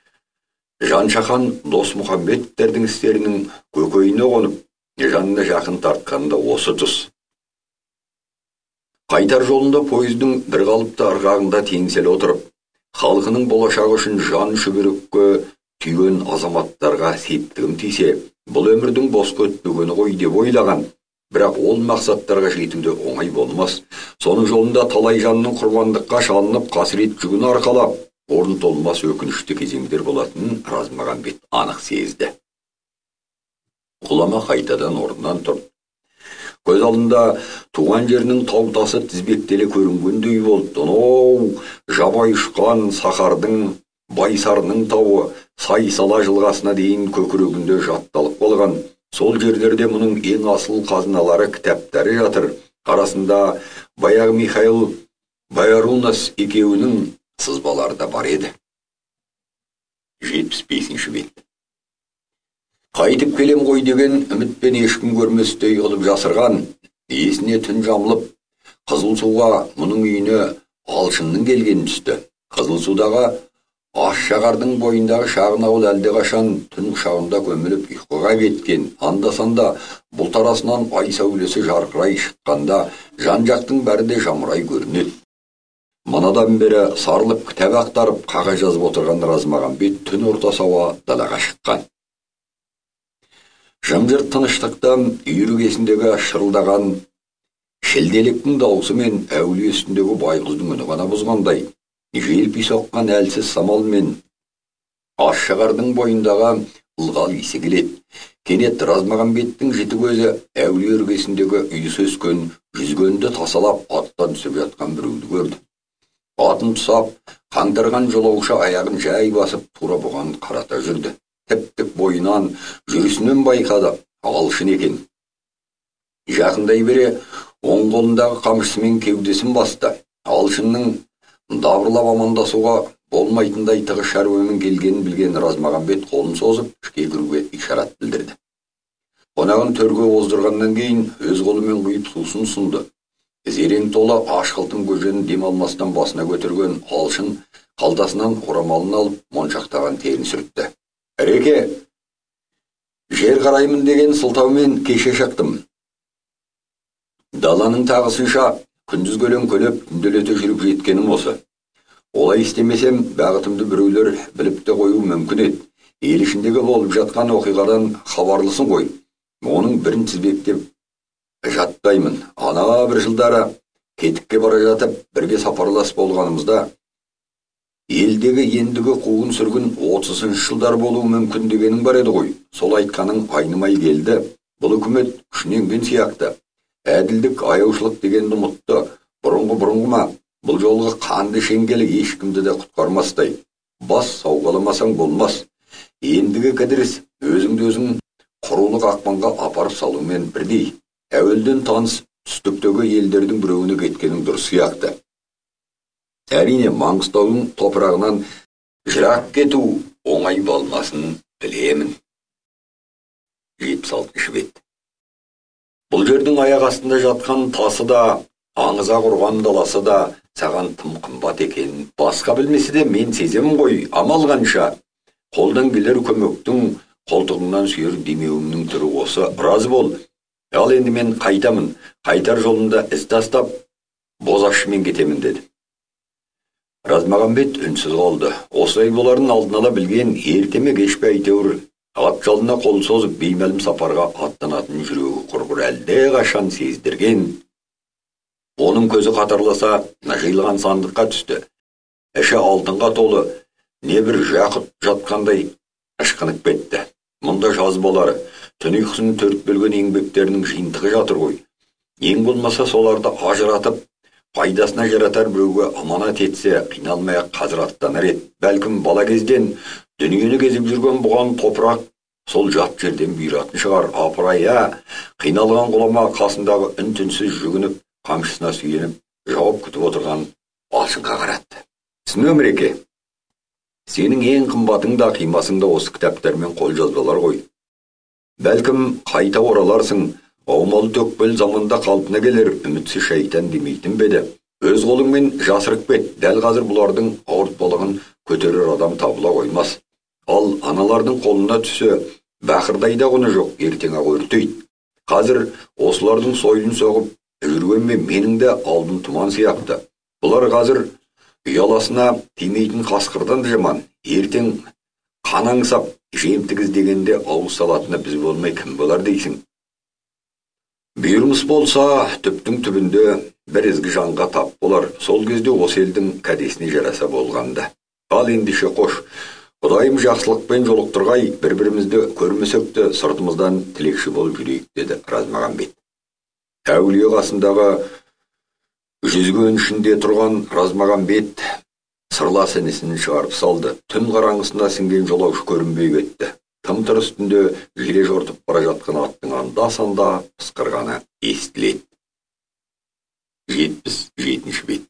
Speaker 1: Жаншахан Досмұхамбеттердің істерінің көкейіне қонып, жанына жақын тартқанда осы тұс. Қайтар жолында пойыздың бір қалыпты арғағында теңселе отырып, халқының болашағы үшін жан шүберекке түйген азаматтарға септігім тисе, бұл өмірдің босқа өтпегені ғой деп ойлаған. Бірақ ол мақсаттарға жетуде оңай болмас. Соның жолында талай жанның құрбандыққа шалынып, қасірет жүгін арқалап, орын толмас өкінішті кезеңдер болатынын Размағамбет анық сезді. Ғұлама қайтадан орнынан тұрды. Көз алдында туған жерінің тау-тасы тізбектеле көрінгендей болды. Оу, жабай ұшқан сахардың, байсарының тауы, сай-сала жылғасына дейін көкірегінде жатталып қалған. Сол жерлерде мұның ең асыл қазыналары кітаптары жатыр. Арасында баяғы Михаил Байарунас екеуінің сызбалары да бар еді. жетпіс бесінші бет. Қайтып келем ғой деген үмітпен ешкім көрместей қылып жасырған, есіне түн жамылып, Қызыл суға мұның үйіне алшынның келген түсті. Қызыл судағы аш жағардың бойындағы шағын ауыл әлдеқашан түн құшағында көміліп ұйқыға кеткен. Анда-санда бұл тарасынан ай сәулесі жарқырай шыққанда жан-жақтың бәрі де жамырай көрінеді. Манадан бері сарылып кітап ақтарып қағаз жазып отырған Размағамбет түн ортасы ауа далаға шыққан. Жым-жырт тыныштықта үй іргесіндегі шырылдаған шілделіктің дауысы мен әулие үстіндегі байғұздың үні ғана бұзғандай, желпи соққан әлсіз самал мен аш-шығардың бойындағы ылғал иісі келеді. Кенет Размағамбеттің жіті көзі әулие іргесіндегі үйісі өскен жүзгенді тасалап аттан түсіп жатқан біреуді көрді. Атын тұсап, қаңтарған жолаушы аяғын жай басып тура бұған қарата жүрді. Тіп-тік бойынан, жүрісінен байқады, алшын екен. Жақындай бере, оң қолындағы қамшысымен кеудесін басты. Алшынның дабырлап амандасуға болмайтындай тығыз шаруамен келгенін білген Размағамбет қолын созып, ішке кіруге ишарат білдірді. Қонағын төрге оздырғаннан кейін өз қолымен құйып сусын ұсынды. Зерең толы ашқылтым көженің дем алмастан басына көтерген Алшын қалтасынан орамалын алып моншақтаған терін сүртті. Әреке, жер қараймын деген сылтаумен кеше шықтым. Даланың тағысынша күндіз көлең көлеп түнделете жүріп жеткенім осы. Олай істемесем, бағытымды біреулер біліп те қою мүмкін еді. Ел ішіндегі болып жатқан оқиғадан хабарлысын ғой. Оның бірін тізбектеп жатпаймын. Ана бір жылдары кетікке бара жатып, бірге сапарлас болғанымызда, елдегі ендігі қуғын сүргін отызыншы жылдар болуы мүмкін дегенің бар еді ғой. Сол айтқаның айнымай келді. Бұл үкімет күшіненген сияқты. Әділдік, аяушылық дегенді ұмытты. Бұрынғы-бұрынғы ма, бұл жолғы қанды шеңгелі ешкімді де құтқармастай. Бас сауғаламасаң болмас. Ендігі кідіріс өзіңді өзің құрулы қақпанға апарып салумен бірдей. Әуелден таныс түстіктегі елдердің біреуіне кеткенің дұрыс сияқты. Әрине, Маңғыстаудың топырағынан жырақ кету оңай болмасын білемін. жетпіс алтыншы бет. Бұл жердің аяқ астында жатқан тасы да, аңыза құрған даласы да саған тым қымбат екен. Басқа білмесе де мен сеземін ғой, амал қанша. Қолдан келер көмектің, қолтығыңнан сүйер демеуімнің түрі осы. Разы бол. Ал енді мен қайтамын. Қайтар жолында із тастап, бозашымен кетемін деді. Размағамбет үнсіз қалды. Осылай боларын алдын ала білген, ертеме кешпе әйтеуір ат жалына қол созып беймәлім сапарға аттанатын жүрегі құрғыр әлде қашан сездірген. Оның көзі қатарласа, жиылған сандыққа түсті. Іші алтынға толы, не бір жақып жатқандай ышқынып кетті. Мұнда жазбалары, түн ұйқысын төрт бөлген еңбектерінің жиынтығы жатыр ғой. Ең болмаса соларды ажыратып, пайдасына жаратар біреуге аманат етсе, қиналмай қазір аттанар еді. Бәлкім бала кезден дүниені кезіп жүрген бұған топырақ сол жат жерден бұйыратын шығар. Апырай, ә, қиналған ғұлама қасындағы үн-түнсіз жүгініп, қамшысына сүйеніп, жауап күтіп отырған Алшынға қаратты. Түсінемін, Реке. Сенің ең қымбатың да қимасың да осы кітаптармен қол жазбалар ғой. Бәлкім қайта ораларсың, аумалы төкпел заманда қалпына келер, үмітсіз шайтан демейтін беді. Өз қолыңмен жасырып бет, дәл қазір бұлардың ауыртпалығын көтерер адам табыла қоймас. Ал аналардың қолына түсі, бақырдай да құны жоқ, ертең-ақ өртейді. Қазір осылардың сойылын соғып, жүргенмен менің де алдым тұман сияқты. Бұлар қазір ұяласына тимейтін қасқырдан да жаман. Ертең қанаңсап, жемтігіз дегенде ауыз салатына біз болмай кім болар дейсің. Бұйырмыс болса, түптің түбінде бір ізгі жанға тап болар. Сол кезде осы елдің кәдесіне жараса болғанда. Ал ендеше қош, Құдайым жақсылықпен жолықтырғай, бір-бірімізді көрмесекті сыртымыздан тілекші болып жүрейік, деді Размағамбет. Әулие қасындағы жүзген ішінде тұрған Размағамбет сырлас інісін шығарып салды. Түн қараңғысына сіңген жолаушы көрінбей кетті. Тым-тыр үстінде желе жортып бара жатқан аттың анда-санда пысқырғаны естіледі. жетпіс жетінші бет.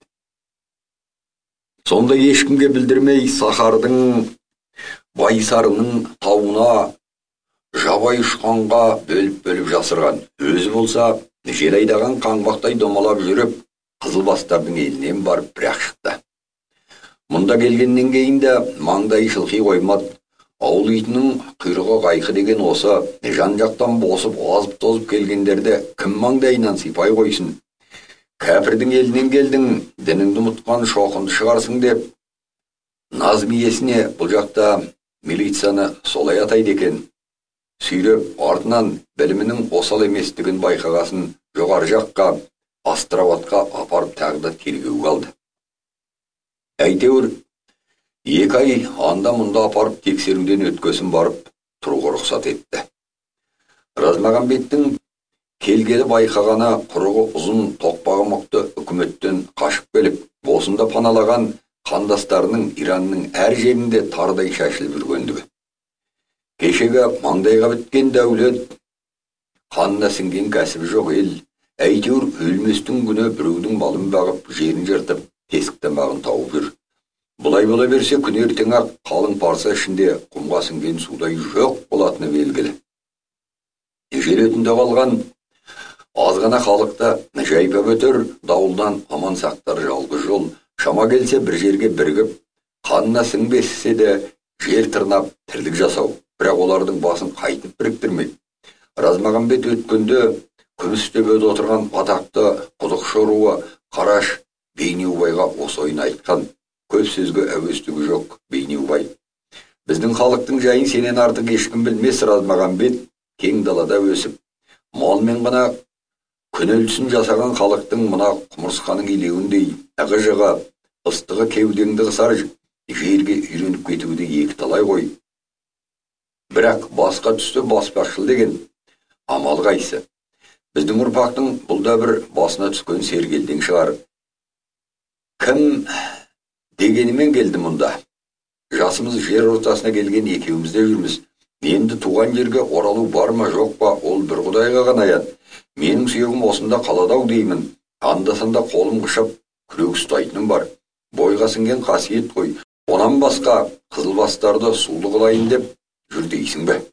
Speaker 1: Сонда ешкімге білдірмей сахардың Байсарының тауына жабай ұшқанға бөліп-бөліп жасырған. Өзі болса, жел айдаған қаңбақтай домалап жүріп, Қызылбастардың елінен барып бірақ шықты. Мұнда келгеннен кейін де маңдай шылқи қоймады. Ауыл итінің құйрығы қайқы деген осы, жан-жақтан босып, азып-тозып келгендерді кім маңдайынан сипай қойсын. Кәпірдің елінен келдің, дініңді ұмытқан шоқынды шығарсың деп, Назмиесіне бұл жақта милицияны солай атайды екен. сүйреп артынан білімінің осал еместігін байқағасын жоғары жаққа Астраватқа апарып тағы да тергеуге алды. Әйтеуір екі ай анда мұнда апарып тексеруден өткесін барып тұруға рұқсат етті. Размағамбеттің келгелі байқағаны құрығы ұзын тоқпағы мықты үкіметтен қашып келіп, осында паналаған қандастарының Иранның әр жерінде тардай шашылып жүргендігі. Кешегі маңдайға біткен дәулет, қанына сіңген кәсібі жоқ ел, әйтеуір өлместің күні біреудің малын бағып, жерін жыртып, тесіктен бағын тауып жүр. Бұлай бола берсе, күн ертең-ақ қалың парса ішінде құмға сіңген судай жоқ болатыны белгілі. Жер өтінде қалған азғана халықта жайпа бөтер дауылдан аман сақтар жалғыз жол, шама келсе бір жерге бірігіп, қанына сіңбесе де жер тырнап тірлік жасау, бірақ олардың басын қайтып біріктірмек. Размағамбет өткенде күміс төбеде отырған атақты құдықшы руы Қараш Бейнеубайға осы ойын айтқан. Көп сөзге әуестігі жоқ Бейнеубай. Біздің халықтың жайын сенен артық ешкім білмес. Размағамбет кең далада өсіп, малмен ғана күнелтісін жасаған халықтың мына құмырсқаның илеуіндей ығы-жығы, ыстығы кеудеңді қысар жерге үйреніп кетуді екі талай ғой. Бірақ басқа түсті баспақшыл деген амал қайсы? Біздің ұрпақтың бұл да бір басына түскен сергелдең шығар. Кім дегенімен келді мұнда? Жасымыз жер ортасына келген екеумізде жүрміз. Енді туған жерге оралу бар ма жоқ па, ол бір құдайға ғана аян. Менің сүйегім осында қаладау деймін. Анда-санда қолым қышып, күрек ұстайтыным бар. Бойға сіңген қасиет қой. Онан басқа қызылбастарды сулы қылайын деп жүр дейсің бе?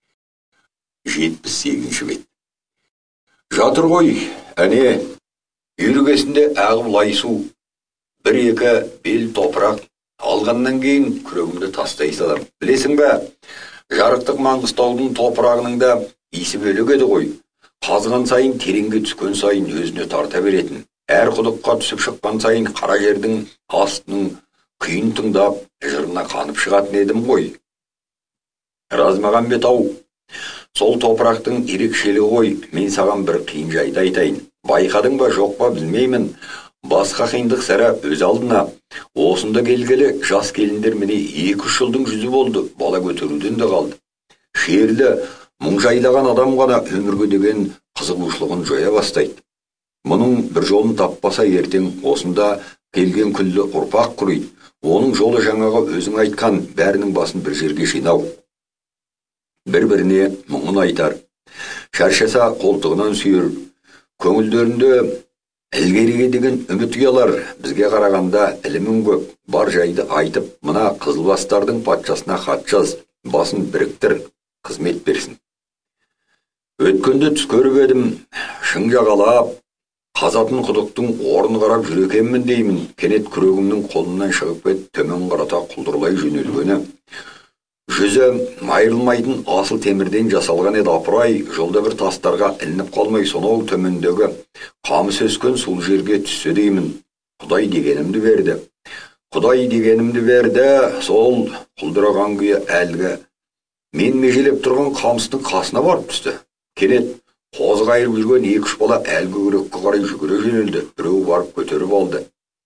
Speaker 1: жетпіс сегізінші бет. Жатыр ғой, әне, үйіргесінде ағып лайсу, бір-екі бел топырақ алғаннан кейін күрегімді тастай салам. Білесің бе, жарықтық Маңғыстаудың топырағының да иісі бөлек еді ғой. Қазған сайын, тереңге түскен сайын өзіне тарта беретін. Әр құдыққа түсіп шыққан сайын қара жердің астының күйін тыңдап, жырына қанып шығатын едім ғой. Размағамбет ау, сол топырақтың ерекшелігі ғой, мен саған бір қиын жайды айтайын. Байқадың ба жоқ па білмеймін. Басқа қиындық сәрі өз алдына. Осында келгелі жас келіндер міне екі-үш жылдың жүзі болды, бала көтеруден де қалды. Шерлі, мұңжайлаған адам ғана өмірге деген қызығушылығын жоя бастайды. Мұның бір жолын таппаса ертең осында келген күллі ұрпақ құрайды. Оның жолы жаңағы өзің айтқан бәрінің басын бір жерге жинау. Бір-біріне мұңын айтар. Шаршаса қолтығынан сүйер. Көңілдерінде ілгеріге деген үміт ұялар. Бізге қарағанда ілімің көп, бар жайды айтып, мына қызылбастардың патшасына хат жаз, басын біріктір, қызмет берсін. Өткенде түс көріп едім, шың жағалап, қазатын құдықтың орын қарап жүр екенмін деймін. Кенет күрегімнің қолынан шығып кет, төмен қарата құлдырлай жөнелгені. Жүзі майырылмайтын асыл темірден жасалған еді. Апырай, жолда бір тастарға ілініп қалмай, сонау төмендегі қамыс өскен сол жерге түссе деймін. Құдай дегенімді берді. Құдай дегенімді берді, сол құлдыраған күйі әлгі мен межелеп тұрған қамыстың қасына барып түсті. Кенет қозы қайырып жүрген екі-үш бала әлгі күрекке қарай жүгіре жөнелді. Біреу барып көтеріп алды.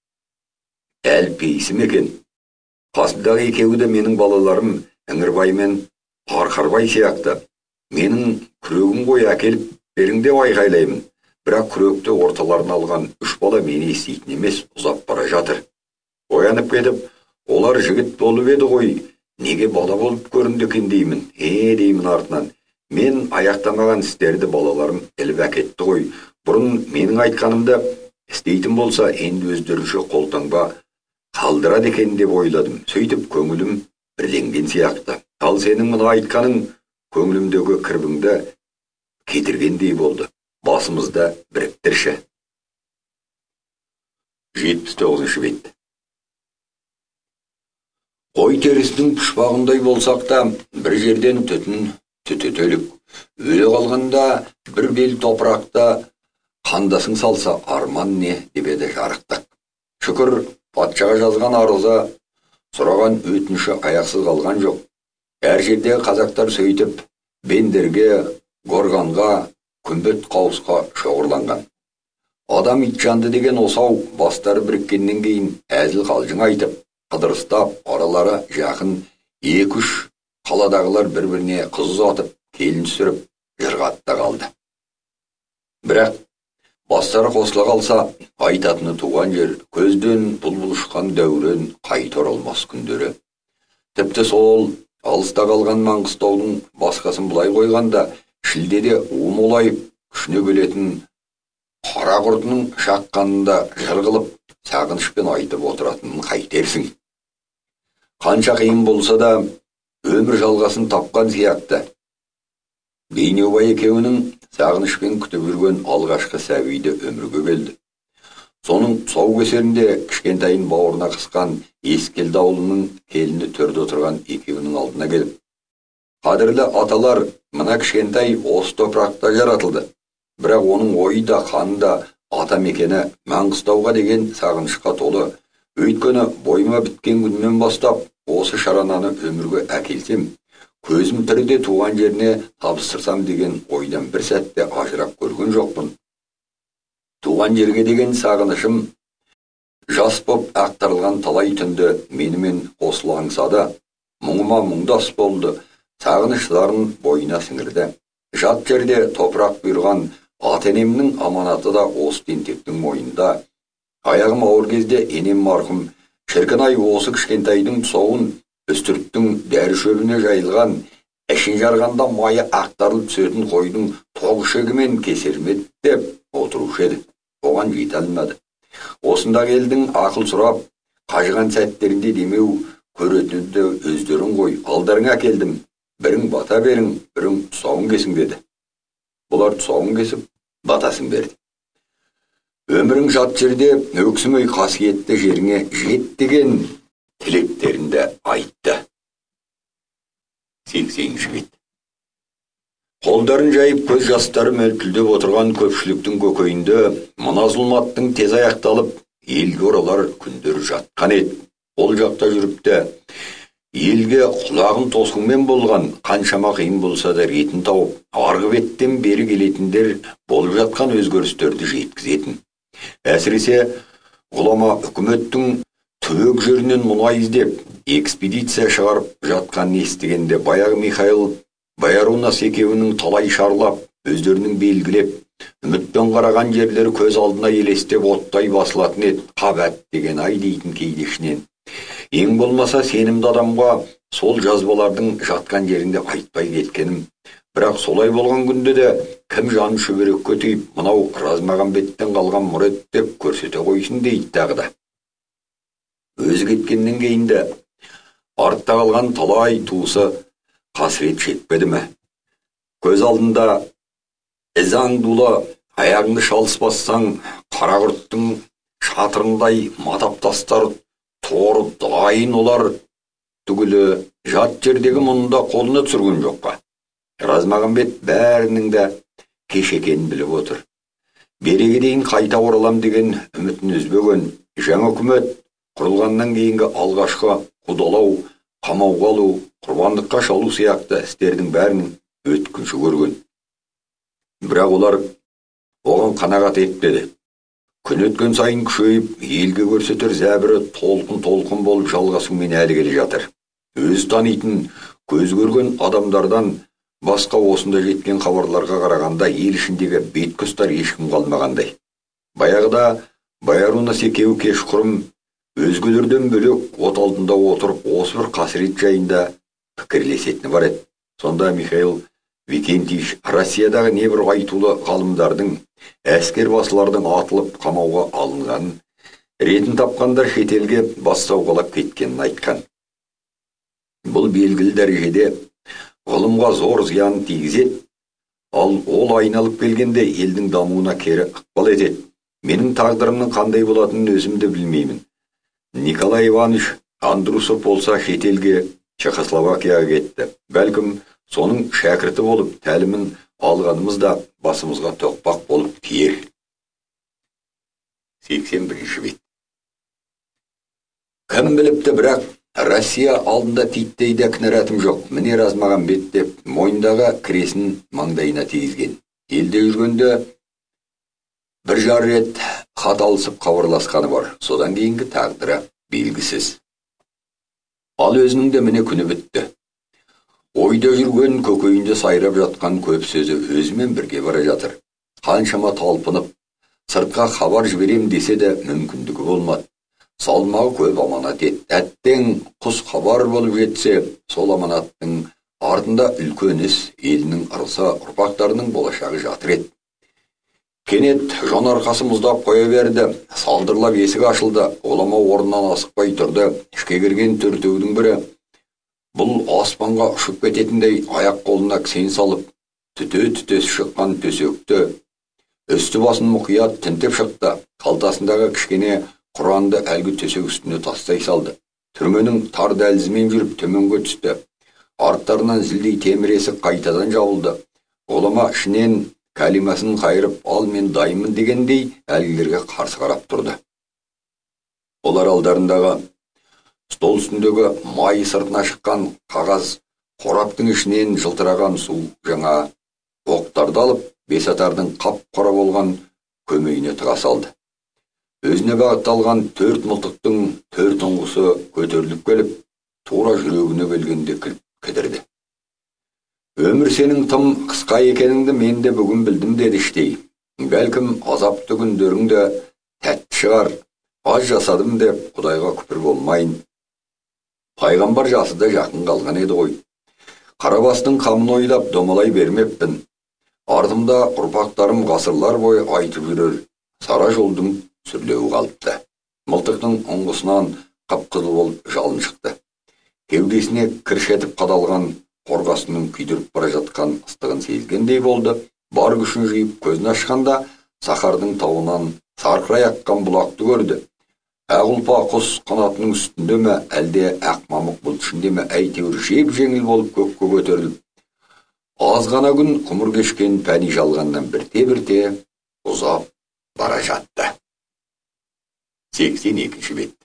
Speaker 1: Әлпейсім екен. Қасымдағы екеуі де менің балаларым, Іңірбай мен Арқарбай сияқты. Менің күрегім ғой, әкеліп берің деп айғайлаймын. Бірақ күректі орталарына алған үш бала мені еститін емес, ұзап бара жатыр. Оянып кетіп, олар жігіт болып еді ғой, неге бала болып көрінді екен деймін. Е деймін артынан. Мен аяқтамаған істерді балаларым іліп әкетті ғой. Бұрын менің айтқанымды істейтін болса, енді өздерінше қолтаңба қалдырады екен деп ойладым. Сөйтіп көңілім бірленген сияқты. Ал сенің мұны айтқаның көңілімдегі кірбіңді кетіргендей болды. Басымызда біріктірші. жетпіс тоғызыншы бет. Қой терісінің пұшпағындай болсақ та, бір жерден түтін түтетелік. Өле қалғанда бір бел топырақта қандасың салса арман не деп еді жарықтық. Шүкір, патшаға жазған арызы, сұраған өтініші аяқсыз қалған жоқ. Әр жерде қазақтар сөйтіп, бендерге, горғанға, күмбет қауысқа шоғырланған. Адам итжанды деген осау бастары біріккеннен кейін әзіл қалжың айтып, қыдырыстап, аралары жақын екі-үш қаладағылар бір-біріне қыз ұзатып, келін түсіріп, жырғатта қалды. Бірақ бастары қосыла қалса, айтатыны туған жер, көзден бұлбұл ұшқан дәурен қайта оралмас күндері. Тіпті сол алыста қалған Маңғыстаудың басқасын былай қойғанда, шілдеде у молайып күшіне келетін қара құртының шаққанында жырғылып, сағынышпен айтып отыратынын қайтерсің. Қанша қиын болса да, өмір жалғасын тапқан сияқты. Бейнеубай екеуінің сағынышпен күтіп жүрген алғашқы сәбиді өмірге келді. Соның тұсаукесерінде кішкентайын бауырына қысқан Ескелді ауылының келіні төрде отырған екеуінің алдына келіп: «Қадірлі аталар, мына кішкентай осы топырақта жаратылды. Бірақ оның ойы да қаны да ата мекені Маңғыстауға деген сағынышқа толы. Өйткені бойыма біткен күннен бастап осы шарананы өмірге әкелсем, көзім тіріде туған жеріне табыстырсам деген ойдан бір сәтте ажырап көрген жоқпын. Туған жерге деген сағынышым жас боп ақтарылған талай түнді менімен қосыла аңсады. Мұңыма мұңдас болды, сағыныш зарын бойына сіңірді. Жат жерде топырақ бұйырған ата-енемнің аманаты да осы тентектің мойнында. Аяғым ауыр кезде енем марқұм, шіркін-ай, осы кішкентайдың тұсауын үстірттің дәрі шөбіне жайылған, ішін жарғанда майы ақтарылып түсетін қойдың тоғышегімен кесермеді деп отырушы еді. Оған жете алмады. Осында келдің ақыл сұрап, қажыған сәттерінде демеу көретінді өздерің ғой, алдарыңа келдім. Бірің бата берің, бірің тұсауын кесің деді. Бұлар тұсауын кесіп, батасын берді. Өмірің жат жерде өксімей қасиетті жеріңе жет деген тілектерінде айтты. сексенінші бет. Қолдарын жайып көз жастары мөлтілдеп отырған көпшіліктің көкейінде мына зұлматтың тез аяқталып, елге оралар күндер жатқан еді. Ол жақта жүріпті. Елге құлағын тосқынмен болған, қаншама қиын болса да ретін тауып, арғы беттен бері келетіндер болып жатқан өзгерістерді жеткізетін. Әсіресе ғұлама үкіметтің түбек жерінен мұнай іздеп, экспедиция шығарып жатқанын естігенде баяғы Михаил Боярунас екеуінің талай шарлап, өздерінің белгілеп, үмітпен қараған жерлері көз алдына елестеп оттай басылатын еді. Қабат деген ай дейтін кейдешінен. Ең болмаса сенімді адамға сол жазбалардың жатқан жерінде айтпай кеткенім. Бірақ солай болған күнде де кім жанын шүберекке түйіп, мынау Размағамбеттен қалған мұрет деп көрсете қойсын дейді тағы да. Өзі кеткеннен кейін де артта қалған талай туысы қасірет шекпеді ме? Көз алдында ізаң дулы, аяғыңды шалыс бассаң, қара құрттың шатырындай матап тастар торы дайын олар түгілі жат жердегі мұнда қолына түсірген жоққа. Размағамбет бәрінің де кеш екенін біліп отыр. Береге дейін қайта оралам деген үмітін үзбеген. Жаңа үкімет құрылғаннан кейінгі алғашқы құдалау, қамауға алу, құрбандыққа шалу сияқты істердің бәрін өткінші көрген. Бірақ олар оған қанағат етпеді. Күн өткен сайын күшейіп, елге көрсетер зәбірі толқын-толқын болып жалғасумен әлі келе жатыр. Өз танитын, көз көрген адамдардан басқа осында жеткен хабарларға қарағанда ел ішіндегі беткөстар ешкім қалмағандай. Баяғыда Боярунас екеуі кешқұрым өзгелерден бөлек от алдында отырып, осы бір қасірет жайында пікірлесетіні бар еді. Сонда Михаил Викентьевич Россиядағы небір айтулы ғалымдардың, әскер басылардың атылып қамауға алынғанын, ретін тапқандар шетелге бас сауғалап кеткенін айтқан. Бұл белгілі дәрежеде ғылымға зор зиян тигізеді, ал ол айналып келгенде елдің дамуына кері ықпал етеді. Менің тағдырымның қандай болатынын өзімді білмеймін. Николай Иванович Андрусов болса шетелге, Чехословакияға кетті. Бәлкім соның шәкірті болып тәлімін алғанымыз да басымызға тоқпақ болып тиер. сексен бірінші бет. Кім біліпті, бірақ Россия алдында титтейді кінәратым жоқ, міне Размағамбет деп мойнындағы кресін маңдайына тигізген. Елде жүргенде бір жар рет хат алысып хабарласқаны бар. Содан кейінгі тағдыры белгісіз. Ал өзінің де міне күні бітті. Ойда жүрген көкейінде сайрап жатқан көп сөзі өзімен бірге бара жатыр. Қаншама талпынып, сыртқа хабар жіберем десе де мүмкіндігі болмады. Салмағы көп аманат ет. Әттең құс хабар болып жетсе, сол аманаттың артында үлкен іс, елінің ырысы, ұрпақтарының болашағы жатыр еді. Кенет жон арқасы мұздап қоя берді. Салдырлап есік ашылды. Олама орнынан асықпай тұрды. Ішке кірген төртеудің бірі бұл аспанға ұшып кететіндей аяқ қолына кісен салып, түте-түте шыққан төсекті үсті басын мұқият тінтіп шықты. Қалтасындағы кішкене Құранды әлгі төсек үстіне тастай салды. Түрменің тар дәлізімен жүріп төменге түсті. Арттарынан зілдей темір есік қайтадан жабылды. Олама ішінен кәлимасын қайырып, ал мен дайынмын дегендей әлгілерге қарсы қарап тұрды. Олар алдарындағы стол үстіндегі май сыртына шыққан қағаз қораптың ішінен жылтыраған су жаңа оқтарды алып, бесатардың қап-қара болған көмейіне тыға салды. Өзіне бағытталған төрт мылтықтың төрт ұңғысы көтеріліп келіп, тура жүрегіне келгенде кідірді. Өмір сенің тым қысқа екеніңді мен де бүгін білдім деді іштей. Бәлкім азапты күндеріңді тәтті шығар, аз жасадым деп Құдайға күпір болмайын. Пайғамбар жасы да жақын қалған еді ғой. Қарабастың қамын ойлап домалай бермеппін. Артымда ұрпақтарым ғасырлар бойы айтып жүрер сара жолдың сүрлеуі қалыпты. Мылтықтың ұңғысынан қып-қызыл болып жалын шықты. Кеудесіне кіршетіп қадалған қорғасының күйдіріп бара жатқан ыстығын сезгендей болды. Бар күшін жиып көзін ашқанда сахардың тауынан сарқырай аққан бұлақты көрді. Ақ-ұлпа құс қанатының үстінде ме, әлде ақ мамық бұлт ішінде ме, әйтеуір жеп-жеңіл болып көкке көтеріліп, аз ғана күн құмыр кешкен пәни жалғаннан бірте-бірте ұзап бара жатты. сексен екінші бет.